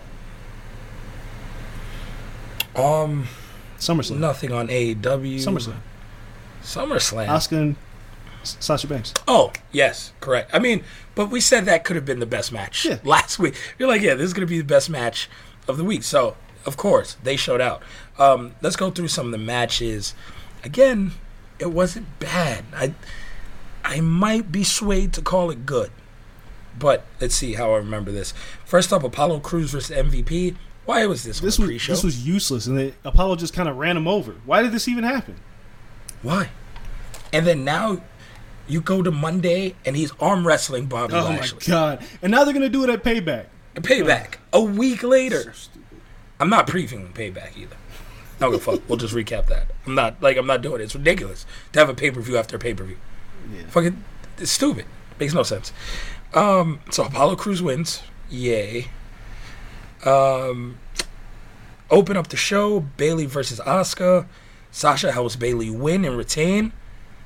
um, SummerSlam. nothing on A E W. SummerSlam. SummerSlam. Asuka and S- Sasha Banks. Oh, yes, correct. I mean, but we said that could have been the best match Yeah. last week. You're like, yeah, this is going to be the best match of the week. So, of course, they showed out. Um, let's go through some of the matches. Again, it wasn't bad. I I might be swayed to call it good. But let's see how I remember this. First up, Apollo Crews versus M V P. Why was this, This on was the pre-show? this was useless, and they, Apollo just kind of ran him over. Why did this even happen? Why? And then now you go to Monday, and he's arm wrestling Bobby Oh Lashley. my god! And now they're gonna do it at Payback. Payback. A week later. I'm not previewing Payback either. I don't give a fuck. We'll just recap that. I'm not like I'm not doing it. It's ridiculous to have a pay per view after a pay per view. Yeah. Fucking, it's stupid. Makes no sense. Um, so Apollo Crews wins. Yay. Um, open up the show. Bayley versus Asuka. Sasha helps Bayley win and retain.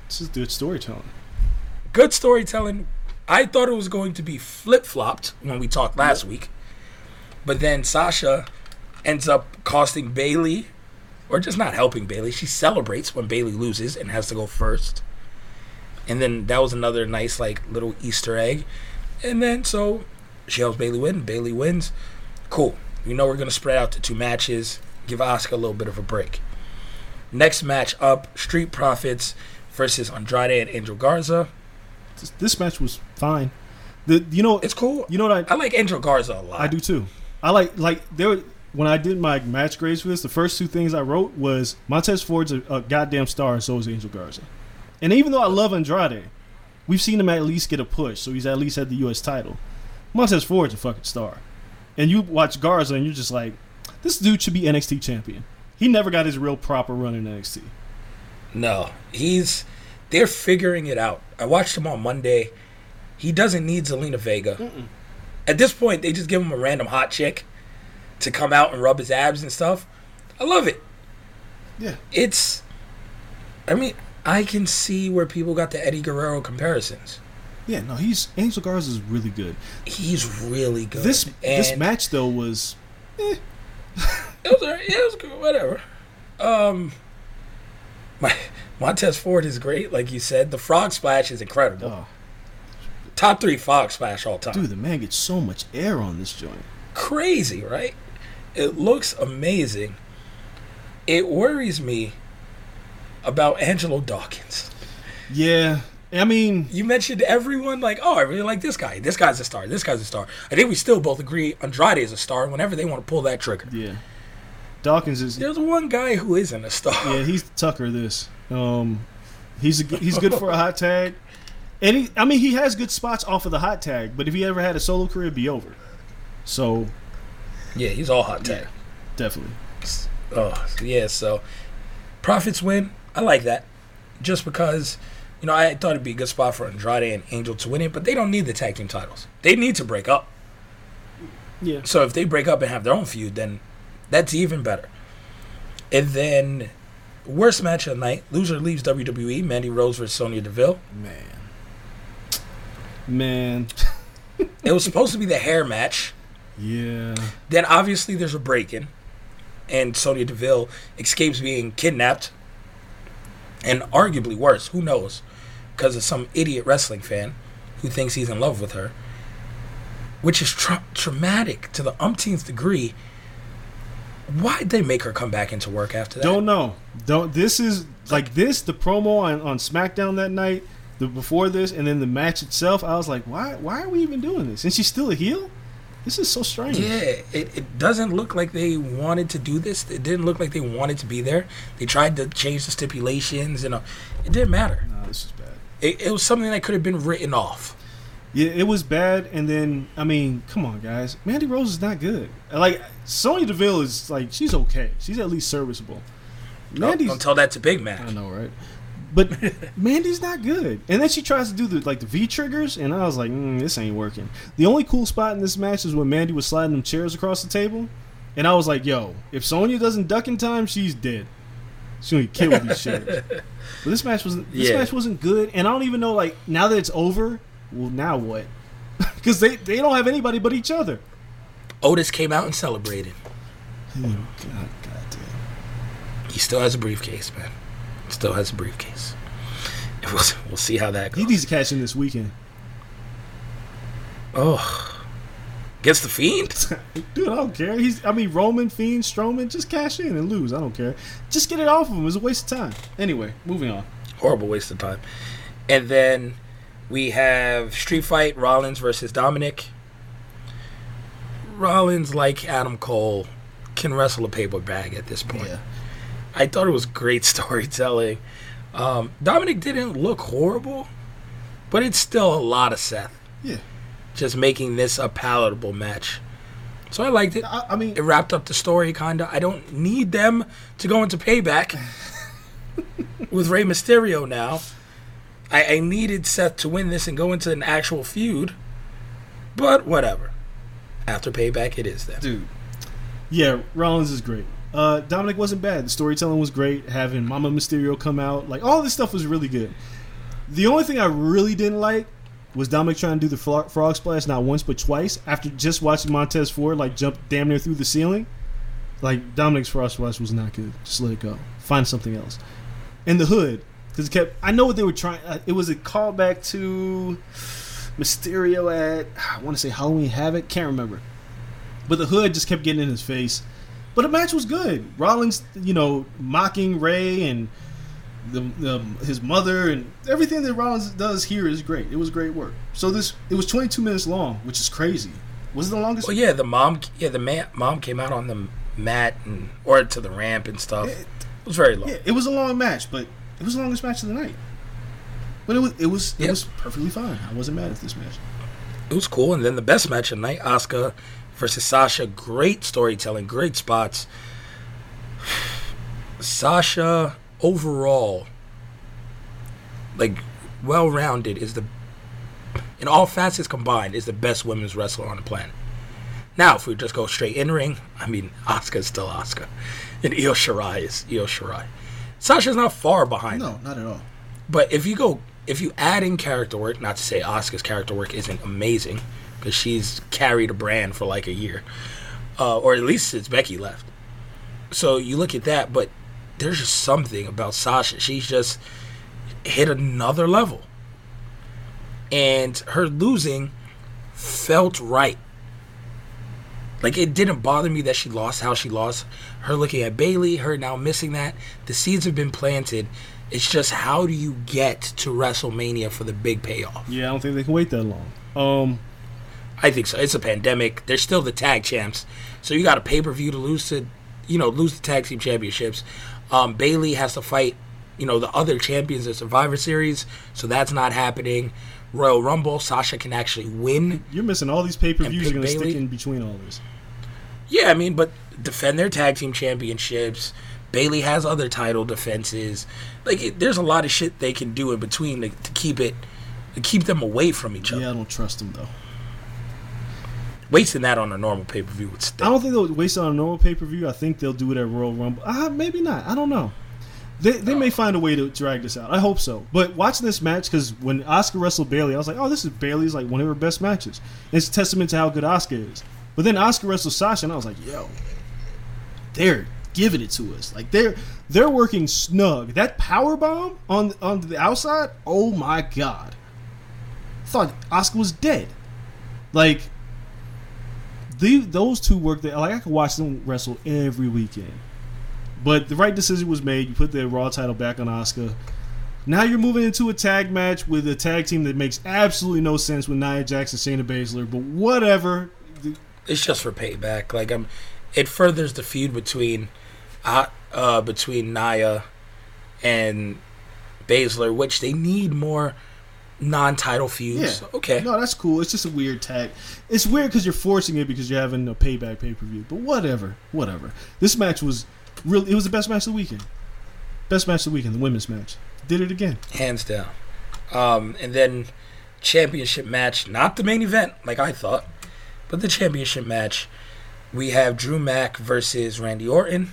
This is good storytelling. Good storytelling. I thought it was going to be flip-flopped when we talked last yep. week. But then Sasha ends up costing Bayley, or just not helping Bayley. She celebrates when Bayley loses and has to go first. And then that was another nice, like, little Easter egg. And then, so, she helps Bayley win. Bayley wins. Cool. You know we're going to spread out to two matches. Give Asuka a little bit of a break. Next match up, Street Profits versus Andrade and Angel Garza. This, this match was fine. The you know it's cool. You know what I I like Angel Garza a lot. I do too. I like like there when I did my match grades for this, the first two things I wrote was Montez Ford's a, a goddamn star, and so is Angel Garza. And even though I love Andrade, we've seen him at least get a push, so he's at least had the U S title. Montez Ford's a fucking star. And you watch Garza and you're just like, this dude should be N X T champion. He never got his real proper run in N X T. No, he's they're figuring it out. I watched him on Monday. He doesn't need Zelina Vega. Mm-mm. At this point, they just give him a random hot chick to come out and rub his abs and stuff. I love it. Yeah. It's, I mean, I can see where people got the Eddie Guerrero comparisons. Yeah, no, he's Angel Garza is really good. He's really good. This and this match though was, eh. it was it was good. Whatever. Um, my Montez Ford is great, like you said. The frog splash is incredible. Oh. Top three frog splash all time. Dude, the man gets so much air on this joint. Crazy, right? It looks amazing. It worries me about Angelo Dawkins. Yeah. I mean, you mentioned everyone like, oh, I really like this guy. This guy's a star. This guy's a star. I think we still both agree Andrade is a star whenever they want to pull that trigger. Yeah. Dawkins is. There's one guy who isn't a star. Yeah, he's Tucker of this. Um, he's a, he's good for a hot tag. And he, I mean, he has good spots off of the hot tag, but if he ever had a solo career, it'd be over. So. Yeah, he's all hot tag. Yeah, definitely. Oh, yeah, so. Profits win. I like that. Just because. You know, I thought it'd be a good spot for Andrade and Angel to win it, but they don't need the tag team titles. They need to break up. Yeah. So if they break up and have their own feud, then that's even better. And then, worst match of the night, loser leaves W W E, Mandy Rose versus Sonya Deville. Man. Man. It was supposed to be the hair match. Yeah. Then obviously there's a break-in, and Sonya Deville escapes being kidnapped. And arguably worse, who knows, because of some idiot wrestling fan who thinks he's in love with her, which is tra- traumatic to the umpteenth degree. Why'd they make her come back into work after that? Don't know. Don't. This is like this. The promo on, on SmackDown that night, the before this, and then the match itself. I was like, why? Why are we even doing this? And she's still a heel. This is so strange. Yeah, it, it doesn't look like they wanted to do this. It didn't look like they wanted to be there. They tried to change the stipulations, and uh, it didn't matter. No, this is bad. It, it was something that could have been written off. Yeah, it was bad. And then, I mean, come on, guys. Mandy Rose is not good. Like, Sonya Deville is, like, she's okay. She's at least serviceable. Mandy's, don't, don't tell that to Big Mac. I know, right? But Mandy's not good. And then she tries to do the like the V triggers, and I was like, mm, this ain't working. The only cool spot in this match is when Mandy was sliding them chairs across the table, and I was like, yo, if Sonya doesn't duck in time, she's dead. She's gonna get killed with these chairs. But this match wasn't. This yeah. match wasn't good, and I don't even know. Like now that it's over, well, now what? Because they they don't have anybody but each other. Otis came out and celebrated. Oh God, God damn. He still has a briefcase, man. Still has a briefcase. We'll, we'll see how that goes. He needs to cash in this weekend. Oh. Against the Fiend? Dude, I don't care. He's, I mean, Roman, Fiend, Strowman, just cash in and lose. I don't care. Just get it off of him. It's a waste of time. Anyway, moving on. Horrible waste of time. And then we have Street Fight, Rollins versus Dominic. Rollins, like Adam Cole, can wrestle a paper bag at this point. Yeah. I thought it was great storytelling. Um, Dominic didn't look horrible, but it's still a lot of Seth. Yeah. Just making this a palatable match. So I liked it. I, I mean, it wrapped up the story, kind of. I don't need them to go into Payback with Rey Mysterio now. I, I needed Seth to win this and go into an actual feud, but whatever. After Payback, it is that. Dude. Yeah, Rollins is great. Uh, Dominic wasn't bad. The storytelling was great. Having Mama Mysterio come out, like all this stuff was really good. The only thing I really didn't like was Dominic trying to do the frog, frog splash not once but twice after just watching Montez Ford like jump damn near through the ceiling. Like, Dominic's frog splash was not good. Just let it go. Find something else. And the hood, because it kept. I know what they were trying. Uh, it was a callback to Mysterio at I want to say Halloween Havoc. Can't remember. But the hood just kept getting in his face. But the match was good. Rollins, you know, mocking Ray and the, the his mother and everything that Rollins does here is great. It was great work. So this it was twenty-two minutes long, which is crazy. Was it the longest? Well, yeah, the mom, yeah, the man, mom came out on the mat and or to the ramp and stuff. It, it was very long. Yeah, it was a long match, but it was the longest match of the night. But it was it was it yep. was perfectly fine. I wasn't mad at this match. It was cool, and then the best match of the night, Asuka versus Sasha. Great storytelling, great spots. Sasha overall, like well-rounded, is the in all facets combined is the best women's wrestler on the planet. Now, if we just go straight in ring, I mean, Asuka is still Asuka, and Io Shirai is Io Shirai. Sasha's not far behind. No, not at all. But if you go, if you add in character work, not to say Asuka's character work isn't amazing, because she's carried a brand for like a year, uh, or at least since Becky left. So you look at that, but there's just something about Sasha. She's just hit another level. And her losing felt right. Like, it didn't bother me that she lost how she lost. Her looking at Bayley, her now missing that. The seeds have been planted. It's just, how do you get to WrestleMania for the big payoff? Yeah, I don't think they can wait that long. Um, I think so. It's a pandemic. They're still the tag champs. So you got a pay-per-view to lose to, you know, lose the tag team championships. Um, Bayley has to fight, you know, the other champions of Survivor Series. So that's not happening. Royal Rumble, Sasha can actually win. You're missing all these pay-per-views are going to stick Bayley. in between all this. Yeah, I mean, but defend their tag team championships. Bayley has other title defenses. Like, it, there's a lot of shit they can do in between to, to keep it, to keep them away from each other. Yeah, I don't trust them though. Wasting that on a normal pay-per-view would stink. I don't think they'll waste it on a normal pay-per-view. I think they'll do it at Royal Rumble. Uh, maybe not. I don't know. They they may find a way to drag this out. I hope so. But watching this match, because when Asuka wrestled Bayley, I was like, oh, this is Bayley's like one of her best matches. And it's a testament to how good Asuka is. But then Asuka wrestled Sasha, and I was like, yo, they're giving it to us. Like, they're they're working snug. That power bomb on on the outside, oh my god. I thought Asuka was dead. Like, the, those two work there. Like, I could watch them wrestle every weekend. But the right decision was made. You put the Raw title back on Asuka. Now you're moving into a tag match with a tag team that makes absolutely no sense with Nia Jax and Shayna Baszler. But whatever. It's just for payback. Like, um, it furthers the feud between, uh, uh, between Nia and Baszler, which they need more non-title feuds. Yeah. Okay. No, that's cool. It's just a weird tag. It's weird because you're forcing it because you're having a payback pay-per-view. But whatever. Whatever. This match was... Really, it was the best match of the weekend. Best match of the weekend, the women's match. Did it again. Hands down. Um, and then championship match, not the main event like I thought, but the championship match. We have Drew Mack versus Randy Orton.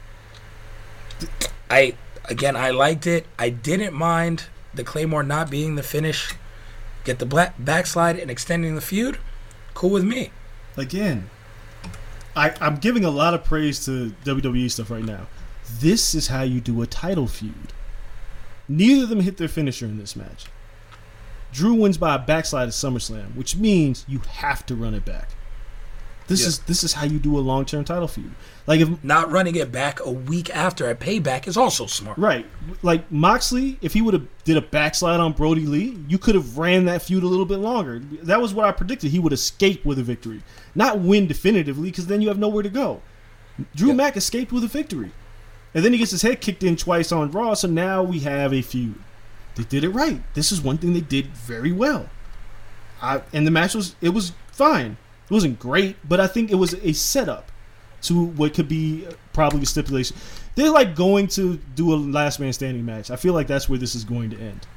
I again, I liked it. I didn't mind the Claymore not being the finish. Get the black backslide and extending the feud. Cool with me. Again. I, I'm giving a lot of praise to W W E stuff right now. This is how you do a title feud. Neither of them hit their finisher in this match. Drew wins by a backslide at SummerSlam, which means you have to run it back. This yeah. is this is how you do a long-term title feud. Like if not running it back a week after at Payback is also smart. Right. Like Moxley, if he would have did a backslide on Brody Lee, you could have ran that feud a little bit longer. That was what I predicted. He would escape with a victory. Not win definitively, because then you have nowhere to go. Drew yep. Mack escaped with a victory. And then he gets his head kicked in twice on Raw, so now we have a feud. They did it right. This is one thing they did very well. I, and the match was, it was fine. It wasn't great, but I think it was a setup to what could be probably a stipulation. They're like going to do a last man standing match. I feel like that's where this is going to end.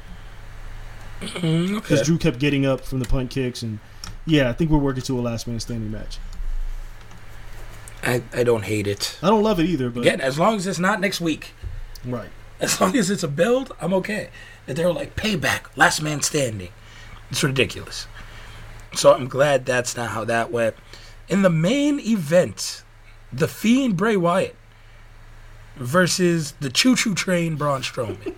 Mm, because okay. Drew kept getting up from the punt kicks, and yeah, I think we're working to a last man standing match. I, I don't hate it. I don't love it either, but again, as long as it's not next week. Right. As long as it's a build, I'm okay. And they're like, payback, last man standing. It's ridiculous. So I'm glad that's not how that went. In the main event, The Fiend Bray Wyatt versus the choo-choo train Braun Strowman.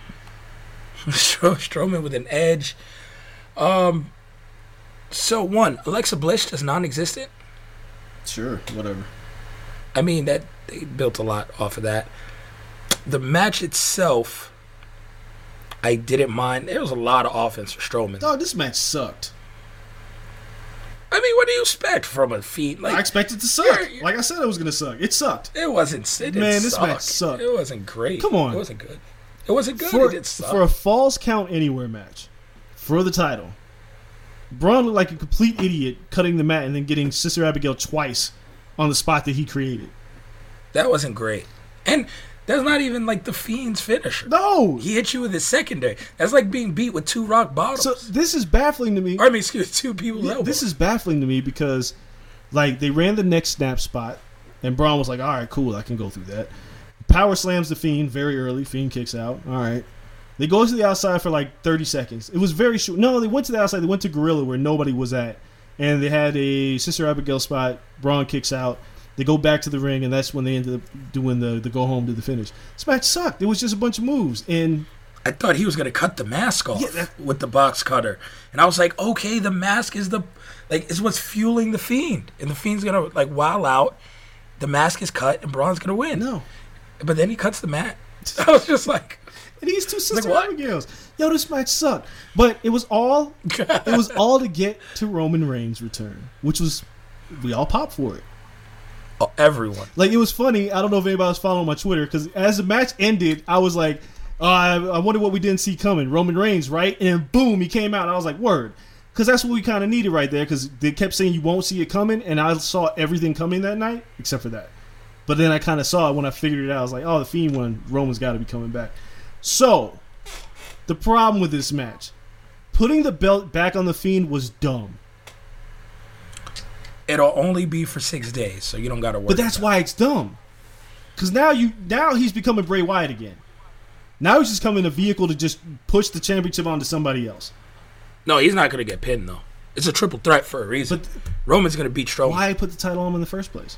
Strowman with an edge. Um. So one, Alexa Bliss is non-existent. Sure, whatever. I mean that they built a lot off of that. The match itself, I didn't mind. There was a lot of offense for Strowman. Oh, this match sucked. I mean, what do you expect from a Fiend? Like, I expected it to suck. you're- you're- Like I said, it was gonna suck. It sucked. It wasn't. It didn't Man, this suck. match sucked. It wasn't great. Come on. It wasn't good. It wasn't good. For, it did suck. for a falls count anywhere match for the title, Braun looked like a complete idiot cutting the mat and then getting Sister Abigail twice on the spot that he created. That wasn't great. And that's not even like the Fiend's finisher. No. He hit you with his secondary. That's like being beat with two rock bottoms. So this is baffling to me. or I mean, excuse me, two people's Yeah, elbows. this is baffling to me because, like, they ran the neck snap spot, and Braun was like, "All right, cool, I can go through that." Power slams the Fiend very early. Fiend kicks out. All right, they go to the outside for like thirty seconds. It was very short. No, they went to the outside. They went to Gorilla where nobody was at, and they had a Sister Abigail spot. Braun kicks out. They go back to the ring, and that's when they ended up doing the the go home to the finish. This match sucked. It was just a bunch of moves, and I thought he was going to cut the mask off Yeah, that- with the box cutter. And I was like, okay, the mask is the like is what's fueling the Fiend. And the Fiend's going to like wow out. The mask is cut and Braun's going to win. no. But then he cuts the mat. I was just like, And these two Sister what? Abigails. Yo, this match sucked. But it was all it was all to get to Roman Reigns' return, which was we all popped for it. oh, everyone. Like, it was funny. I don't know if anybody was following my Twitter, because as the match ended, I was like, oh, I, I wonder what we didn't see coming. Roman Reigns, right? And then boom, he came out. I was like, word. Because that's what we kind of needed right there, because they kept saying you won't see it coming, and I saw everything coming that night, except for that. But then I kind of saw it when I figured it out. I was like, oh, the Fiend won. Roman's got to be coming back. So, the problem with this match, putting the belt back on the Fiend was dumb. It'll only be for six days, so you don't got to worry. But that's about why it's dumb. Because now you now he's becoming Bray Wyatt again. Now he's just coming a vehicle to just push the championship onto somebody else. it. No, he's not going to get pinned, though. It's a triple threat for a reason. But Roman's going to beat Strowman. why put the title on him in the first place?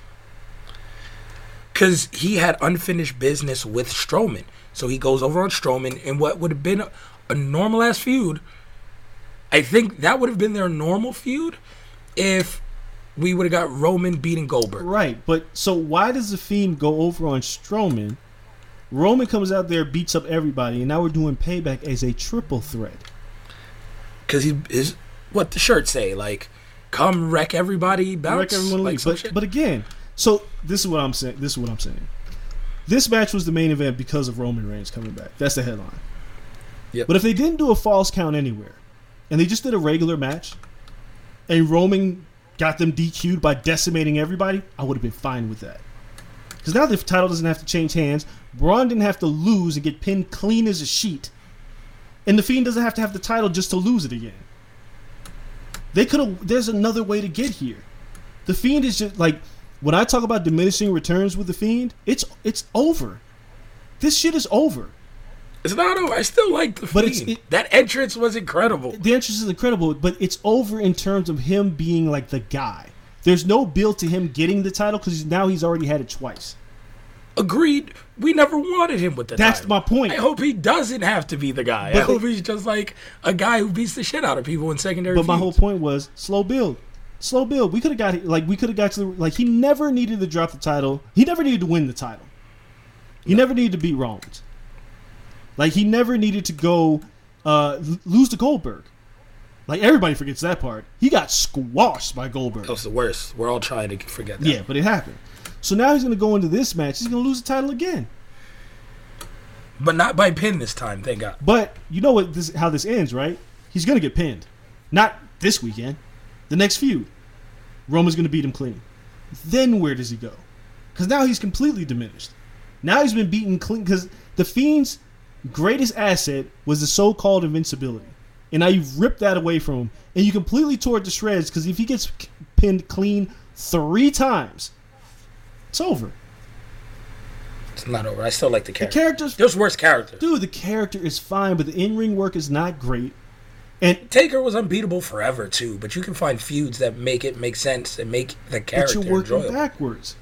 Because he had unfinished business with Strowman. So he goes over on Strowman in what would have been a, a normal-ass feud. I think that would have been their normal feud if we would have got Roman beating Goldberg. Right, but so why does the Fiend go over on Strowman? Roman comes out there, beats up everybody, and now we're doing Payback as a triple threat. Because he is what the shirt say, like, come wreck everybody, bounce, Wreck everyone like leave. some But, shit. but again, so this is what I'm saying. This is what I'm saying. This match was the main event because of Roman Reigns coming back. That's the headline. Yep. But if they didn't do a false count anywhere, and they just did a regular match, and Roman got them D Q'd by decimating everybody, I would have been fine with that. Because now the title doesn't have to change hands. Braun didn't have to lose and get pinned clean as a sheet. And the Fiend doesn't have to have the title just to lose it again. They could have. There's another way to get here. The Fiend is just like, when I talk about diminishing returns with the Fiend, it's it's over. This shit is over. It's not over. I still like the But it's- Fiend. it- that entrance was incredible. The entrance is incredible, but it's over in terms of him being like the guy. There's no build to him getting the title because now he's already had it twice. Agreed. We never wanted him with the That's title. my point. I hope he doesn't have to be the guy. But I hope the- he's just like a guy who beats the shit out of people in secondary But my whole feuds. point was slow build, slow build. We could have got like we could have got to the, like he never needed to drop the title. He never needed to win the title. He never needed to beat Rollins. Like he never needed to go uh, l- lose to Goldberg. Like everybody forgets that part. He got squashed by Goldberg. That was the worst. We're all trying to forget that. Yeah, but it happened. So now he's going to go into this match. He's going to lose the title again. But not by pin this time, thank God. But you know what? This how this ends, right? He's going to get pinned. Not this weekend. The next feud. Roman's going to beat him clean. Then where does he go? Because now he's completely diminished. Now he's been beaten clean. Because the Fiend's greatest asset was the so-called invincibility. And now you've ripped that away from him. And you completely tore it to shreds because if he gets k- pinned clean three times, it's over. It's not over. I still like the The character. character's There's worse characters. dude. The character is fine, but the in-ring work is not great. And Taker was unbeatable forever too, but you can find feuds that make it make sense and make the but character you're working enjoyable. backwards.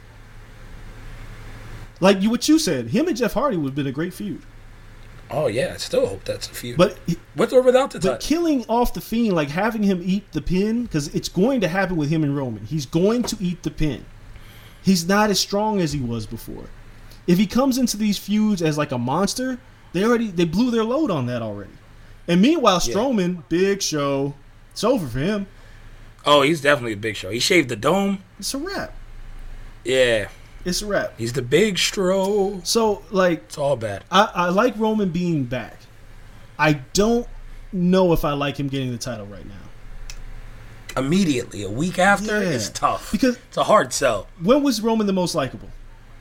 Like you, what you said, him and Jeff Hardy would have been a great feud. Oh yeah, I still hope that's a feud. But with or without the but title. killing off the Fiend, like having him eat the pin, because it's going to happen with him and Roman. He's going to eat the pin. He's not as strong as he was before. If he comes into these feuds as like a monster, they already they blew their load on that already. And meanwhile, Yeah. Strowman, big show, it's over for him. Oh, he's definitely a big show. He shaved the dome. It's a wrap. Yeah, It's a wrap. he's the big Stro. So like, It's all bad. I, I like Roman being back. I don't know if I like him getting the title right now. Immediately, a week after, Yeah. it's tough. Because It's a hard sell. when was Roman the most likable?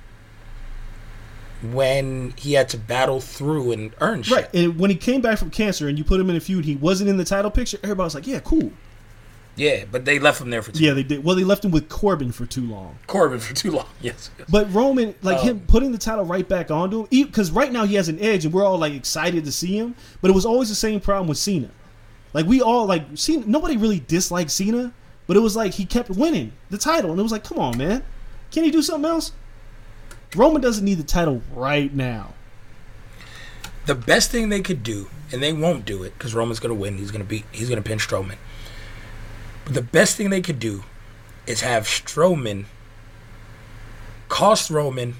When he had to battle through and earn shit. Right. And when he came back from cancer and you put him in a feud, he wasn't in the title picture. Everybody was like, yeah, cool. Yeah, but they left him there for too Yeah, they did. Well, they left him with Corbin for too long. Corbin for too long. Yes. yes. But Roman, like Um, him putting the title right back onto him, because right now he has an edge and we're all like excited to see him. But it was always the same problem with Cena. Like we all like Cena. Nobody really disliked Cena, but it was like he kept winning the title, and it was like, come on, man, can he do something else? Roman doesn't need the title right now. The best thing they could do, and they won't do it because Roman's gonna win. He's gonna beat. He's gonna pin Strowman. But the best thing they could do is have Strowman cost Roman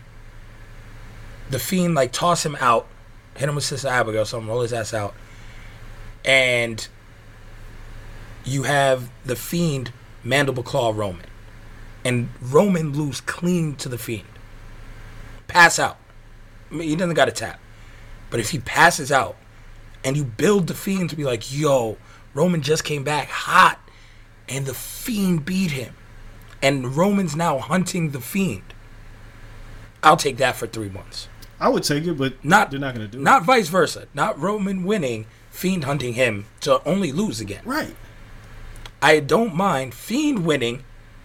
the Fiend, like toss him out, hit him with Sister Abigail, something, roll his ass out, and you have the Fiend mandible claw Roman, and Roman lose clean to the Fiend, pass out. I mean, he doesn't got to tap, but if he passes out, and you build the Fiend to be like, yo, Roman just came back hot, and the Fiend beat him, and Roman's now hunting the Fiend. I'll take that for three months. I would take it, but Not they're not going to do Not vice versa. Not Roman winning, Fiend hunting him to only lose again. it. Right. I don't mind Fiend winning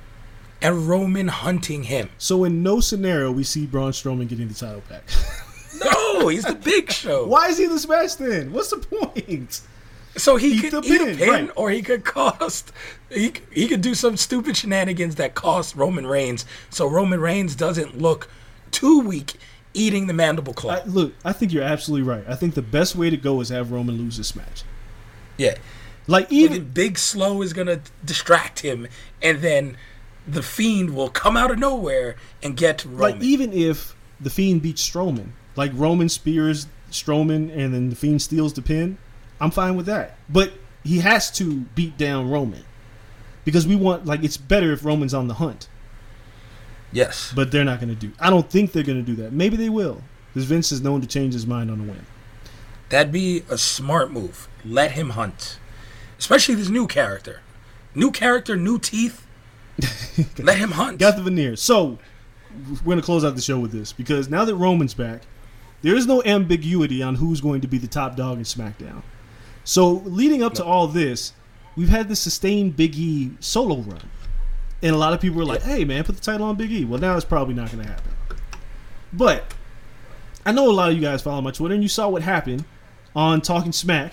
and Roman hunting him. So in no scenario we see Braun Strowman getting the title back. No, he's the Big Show. Why is he in this match then? What's the point? So he Eat could the eat a pin, pin, right. or he could cost. He he could do some stupid shenanigans that cost Roman Reigns, so Roman Reigns doesn't look too weak eating the mandible claw. I, look, I think you're absolutely right. I think the best way to go is have Roman lose this match. yeah, Like even even Big Slow is gonna distract him, and then the Fiend will come out of nowhere and get Roman. like even if the Fiend beats Strowman, like Roman spears Strowman and then the Fiend steals the pin, I'm fine with that. But he has to beat down Roman because we want like it's better if Roman's on the hunt. yes, But they're not going to do. I don't think they're going to do that. Maybe they will, because Vince is known to change his mind on a whim. that'd be a smart move. Let him hunt, especially this new character. New character, new teeth. Let him hunt. Got the veneer. So we're going to close out the show with this because now that Roman's back, there is no ambiguity on who's going to be the top dog in SmackDown. So leading up to all this, we've had this sustained Big E solo run. And a lot of people were like, hey, man, put the title on Big E. Well, now it's probably not going to happen. But I know a lot of you guys follow my Twitter, and you saw what happened on Talking Smack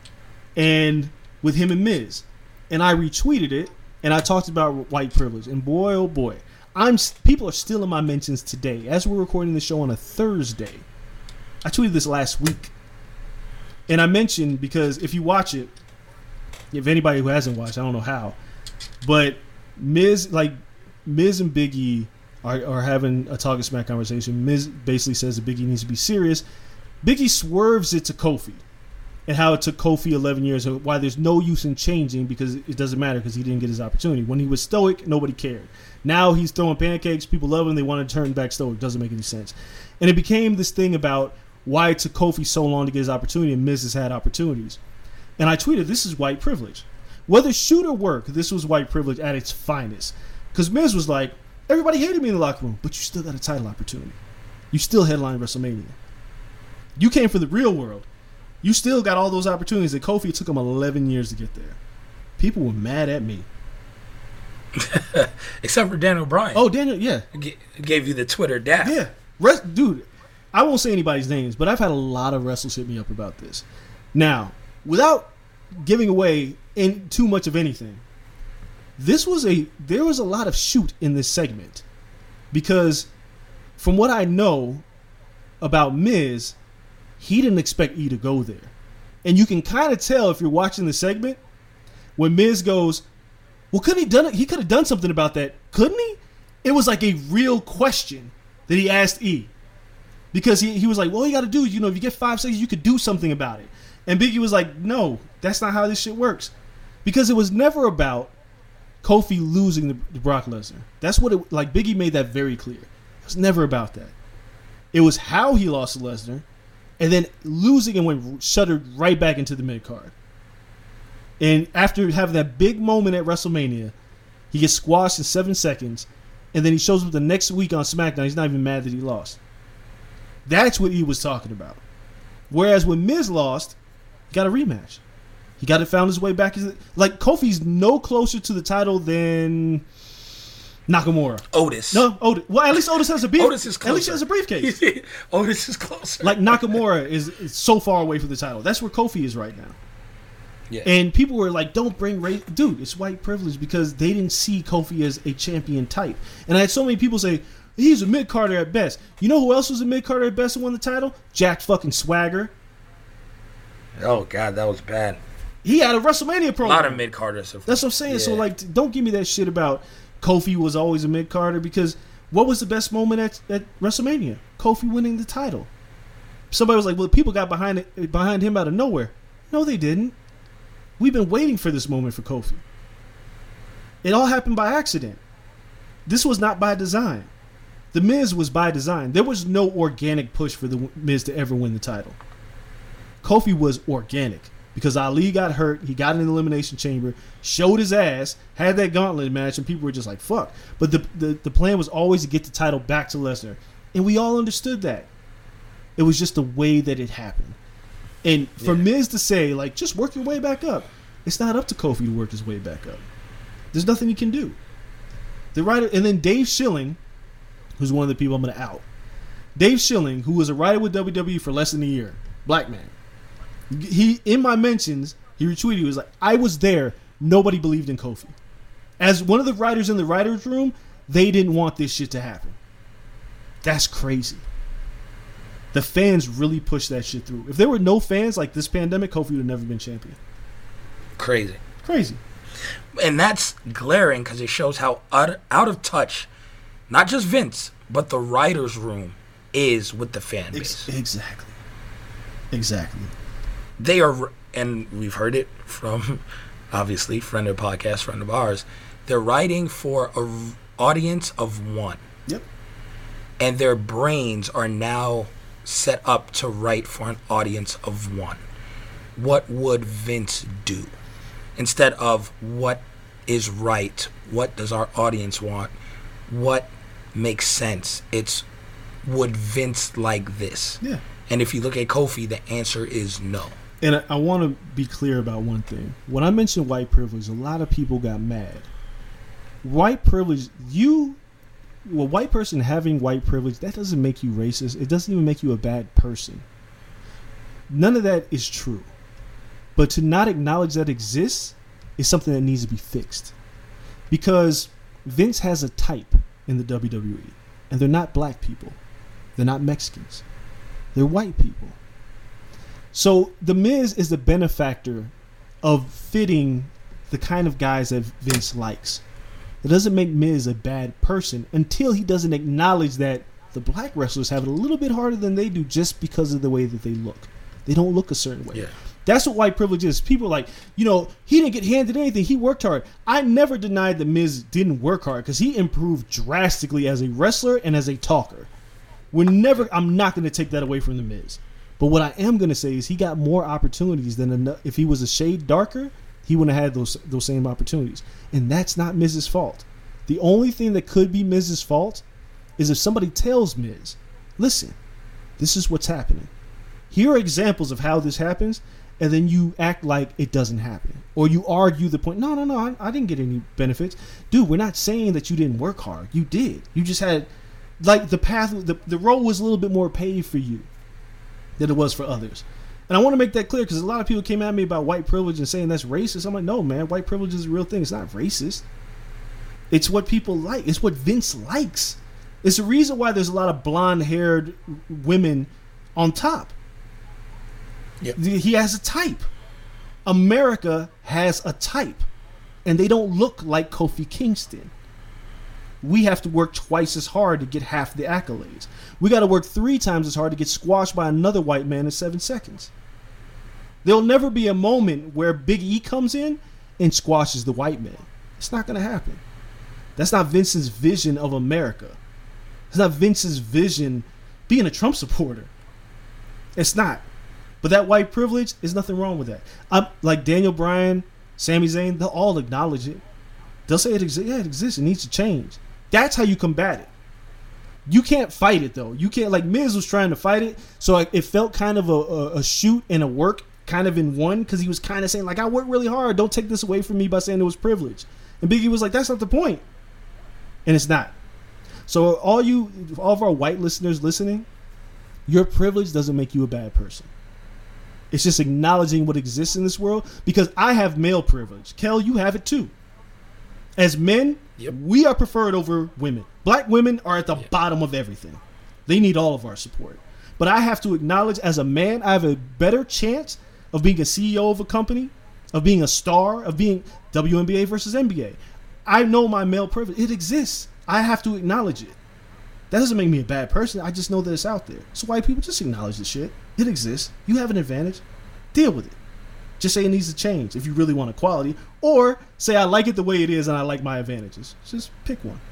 and with him and Miz. And I retweeted it, and I talked about white privilege. And boy, oh boy, I'm people are still in my mentions today. As we're recording the show on a Thursday, I tweeted this last week. And I mentioned, because if you watch it, if anybody who hasn't watched, I don't know how, but Miz, like, Miz and Big E are, are having a Talking Smack conversation. Miz basically says that Big E needs to be serious. Big E swerves it to Kofi and how it took Kofi eleven years, and why there's no use in changing because it doesn't matter because he didn't get his opportunity. When he was stoic, nobody cared. Now he's throwing pancakes. People love him. They want to turn back stoic. Doesn't make any sense. And it became this thing about why it took Kofi so long to get his opportunity, and Miz has had opportunities. And I tweeted, this is white privilege. Whether shoot or work, this was white privilege at its finest. Because Miz was like, everybody hated me in the locker room, but you still got a title opportunity. You still headlined WrestleMania. You came for the real world. You still got all those opportunities that Kofi took him eleven years to get there. People were mad at me. Except for Daniel Bryan. Oh, Daniel, yeah. G- gave you the Twitter dap. Yeah. Rest, dude, I won't say anybody's names, but I've had a lot of wrestlers hit me up about this. Now, without giving away in too much of anything, this was a there was a lot of shoot in this segment because from what I know about Miz, he didn't expect E to go there. And you can kind of tell if you're watching the segment when Miz goes, well, couldn't he done it? He could have done something about that, couldn't he? It was like a real question that he asked E. Because he, he was like, well, all you got to do is, you know, if you get five seconds, you could do something about it. And Biggie was like, no, that's not how this shit works. Because it was never about Kofi losing to, to Brock Lesnar. That's what it, like Biggie made that very clear. It was never about that. It was how he lost to Lesnar and then losing and went shuttered right back into the mid-card. And after having that big moment at WrestleMania, he gets squashed in seven seconds and then he shows up the next week on SmackDown. He's not even mad that he lost. That's what he was talking about. Whereas when Miz lost, he got a rematch. He got it, found his way back. Like, Kofi's no closer to the title than Nakamura. Otis. No, Otis. Well, at least Otis has a brief- Otis is closer. At least he has a briefcase. Otis is closer. Like, Nakamura is, is so far away from the title. That's where Kofi is right now. Yeah. And people were like, don't bring race. Dude, it's white privilege because they didn't see Kofi as a champion type. And I had so many people say, he's a mid-carder at best. You know who else was a mid-carder at best and won the title? Jack fucking Swagger. Oh, God, that was bad. He had a WrestleMania promo. A lot of mid-carders. That's what I'm saying. Yeah. So, like, don't give me that shit about Kofi was always a mid-carder because what was the best moment at, at WrestleMania? Kofi winning the title. Somebody was like, well, people got behind it, behind him out of nowhere. No, they didn't. We've been waiting for this moment for Kofi. It all happened by accident. This was not by design. The Miz was by design. There was no organic push for the Miz to ever win the title. Kofi was organic because Ali got hurt. He got in the Elimination Chamber, showed his ass, had that gauntlet match, and people were just like, fuck. But the, the, the plan was always to get the title back to Lesnar. And we all understood that. It was just the way that it happened. And for yeah. Miz to say, like, just work your way back up, it's not up to Kofi to work his way back up. There's nothing he can do. The writer, and then Dave Schilling, who's one of the people I'm going to out. Dave Schilling, who was a writer with W W E for less than a year, black man. He, in my mentions, he retweeted, he was like, I was there, nobody believed in Kofi. As one of the writers in the writer's room, they didn't want this shit to happen. That's crazy. The fans really pushed that shit through. If there were no fans, like this pandemic, Kofi would have never been champion. Crazy. Crazy. And that's glaring because it shows how out, out of touch, not just Vince, but the writer's room is with the fan base. Ex- exactly. Exactly. They are, and we've heard it from, obviously, friend of the podcast, friend of ours, they're writing for an audience of one. Yep. And their brains are now set up to write for an audience of one. What would Vince do? Instead of what is right, what does our audience want, what makes sense, it's would Vince like this? Yeah. And if you look at Kofi, the answer is no. And I, I want to be clear about one thing. When I mentioned white privilege, a lot of people got mad. White privilege, you, well, white person having white privilege, that doesn't make you racist. It doesn't even make you a bad person. None of that is true. But to not acknowledge that exists is something that needs to be fixed. Because Vince has a type in the W W E. And they're not black people. They're not Mexicans. They're white people. So The Miz is the benefactor of fitting the kind of guys that Vince likes. It doesn't make Miz a bad person until he doesn't acknowledge that the black wrestlers have it a little bit harder than they do just because of the way that they look. They don't look a certain way. Yeah. That's what white privilege is. People are like, you know, he didn't get handed anything. He worked hard. I never denied that Miz didn't work hard because he improved drastically as a wrestler and as a talker. We're never. I'm not going to take that away from the Miz. But what I am going to say is he got more opportunities than enough. If he was a shade darker, he wouldn't have had those those same opportunities. And that's not Miz's fault. The only thing that could be Miz's fault is if somebody tells Miz, listen, this is what's happening. Here are examples of how this happens. And then you act like it doesn't happen. Or you argue the point, no, no, no, I, I didn't get any benefits. Dude, we're not saying that you didn't work hard. You did. You just had Like the path, the, the road was a little bit more paved for you than it was for others. And I want to make that clear because a lot of people came at me about white privilege and saying that's racist. I'm like, no, man, white privilege is a real thing. It's not racist. It's what people like. It's what Vince likes. It's the reason why there's a lot of blonde-haired women on top. Yep. He has a type. America has a type. And they don't look like Kofi Kingston. We have to work twice as hard to get half the accolades. We got to work three times as hard to get squashed by another white man in seven seconds. There'll never be a moment where Big E comes in and squashes the white man. It's not going to happen. That's not Vince's vision of America. It's not Vince's vision being a Trump supporter. It's not. But that white privilege, there's nothing wrong with that. I'm, like Daniel Bryan, Sami Zayn, they'll all acknowledge it. They'll say it exists. Yeah, it exists. It needs to change. That's how you combat it. You can't fight it, though. You can't, like Miz was trying to fight it, so like, it felt kind of a, a, a shoot and a work kind of in one, because he was kind of saying, like, I worked really hard. Don't take this away from me by saying it was privilege. And Big E was like, that's not the point. And it's not. So all you, all of our white listeners listening, your privilege doesn't make you a bad person. It's just acknowledging what exists in this world, because I have male privilege. Kel, you have it too. As men, yep. we are preferred over women. Black women are at the yep. bottom of everything. They need all of our support. But I have to acknowledge, as a man, I have a better chance of being a C E O of a company, of being a star, of being W N B A versus N B A. I know my male privilege. It exists. I have to acknowledge it. That doesn't make me a bad person. I just know that it's out there. So white people, just acknowledge the shit. It exists. You have an advantage. Deal with it. Just say it needs to change if you really want equality, or say I like it the way it is and I like my advantages. Just pick one.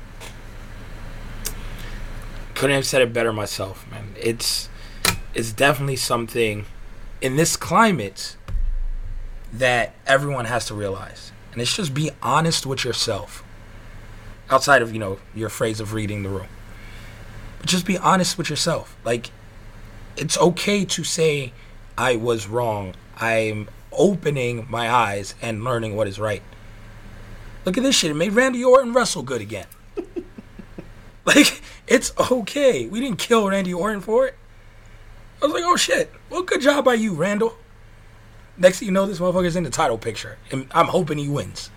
Couldn't have said it better myself, man. It's it's definitely something in this climate that everyone has to realize. And it's just be honest with yourself. Outside of, you know, your phrase of reading the room. But just be honest with yourself. Like, it's okay to say I was wrong. I'm opening my eyes and learning what is right. Look at this shit. It made Randy Orton wrestle good again. Like, it's okay. We didn't kill Randy Orton for it. I was like, oh, shit. Well, good job by you, Randall. Next thing you know, this motherfucker's in the title picture. And I'm hoping he wins.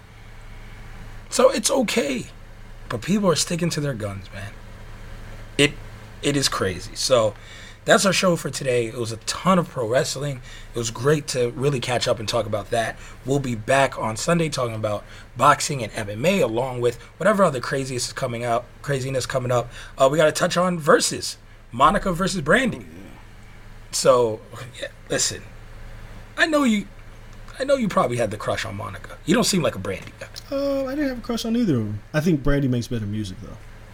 So it's okay. But people are sticking to their guns, man. It It is crazy. So that's our show for today. It was a ton of pro wrestling. It was great to really catch up and talk about that. We'll be back on Sunday talking about boxing and M M A, along with whatever other craziness is coming out, craziness coming up. Uh, we got to touch on versus Monica versus Brandy. Oh, yeah. So, yeah, listen, I know you. I know you probably had the crush on Monica. You don't seem like a Brandy guy. Uh, I didn't have a crush on either of them. I think Brandy makes better music, though.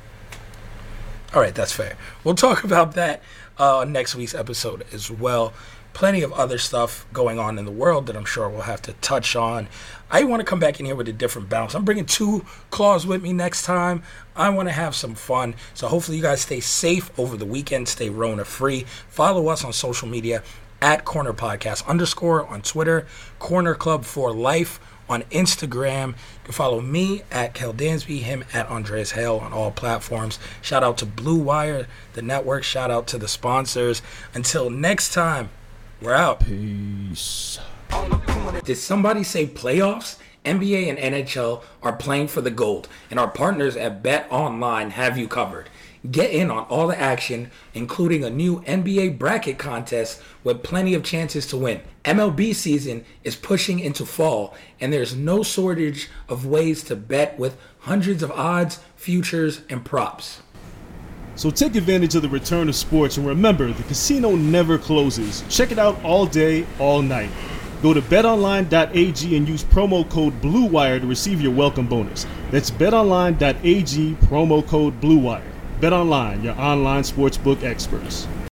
All right, that's fair. We'll talk about that uh, next week's episode as well. Plenty of other stuff going on in the world that I'm sure we'll have to touch on. I want to come back in here with a different bounce. I'm bringing two claws with me next time. I want to have some fun. So hopefully you guys stay safe over the weekend. Stay Rona free. Follow us on social media at Corner Podcast underscore on Twitter. Corner Club for Life on Instagram. You can follow me at Kel Dansby, him at Andreas Hale on all platforms. Shout out to Blue Wire, the network. Shout out to the sponsors. Until next time, we're out. Peace. Did somebody say playoffs? N B A and N H L are playing for the gold, and our partners at Bet Online have you covered. Get in on all the action, including a new N B A bracket contest with plenty of chances to win. M L B season is pushing into fall, and there's no shortage of ways to bet with hundreds of odds, futures, and props. So take advantage of the return of sports, and remember, the casino never closes. Check it out all day, all night. Go to bet online dot a g and use promo code BLUEWIRE to receive your welcome bonus. That's bet online dot a g, promo code BLUEWIRE. BetOnline, your online sportsbook experts.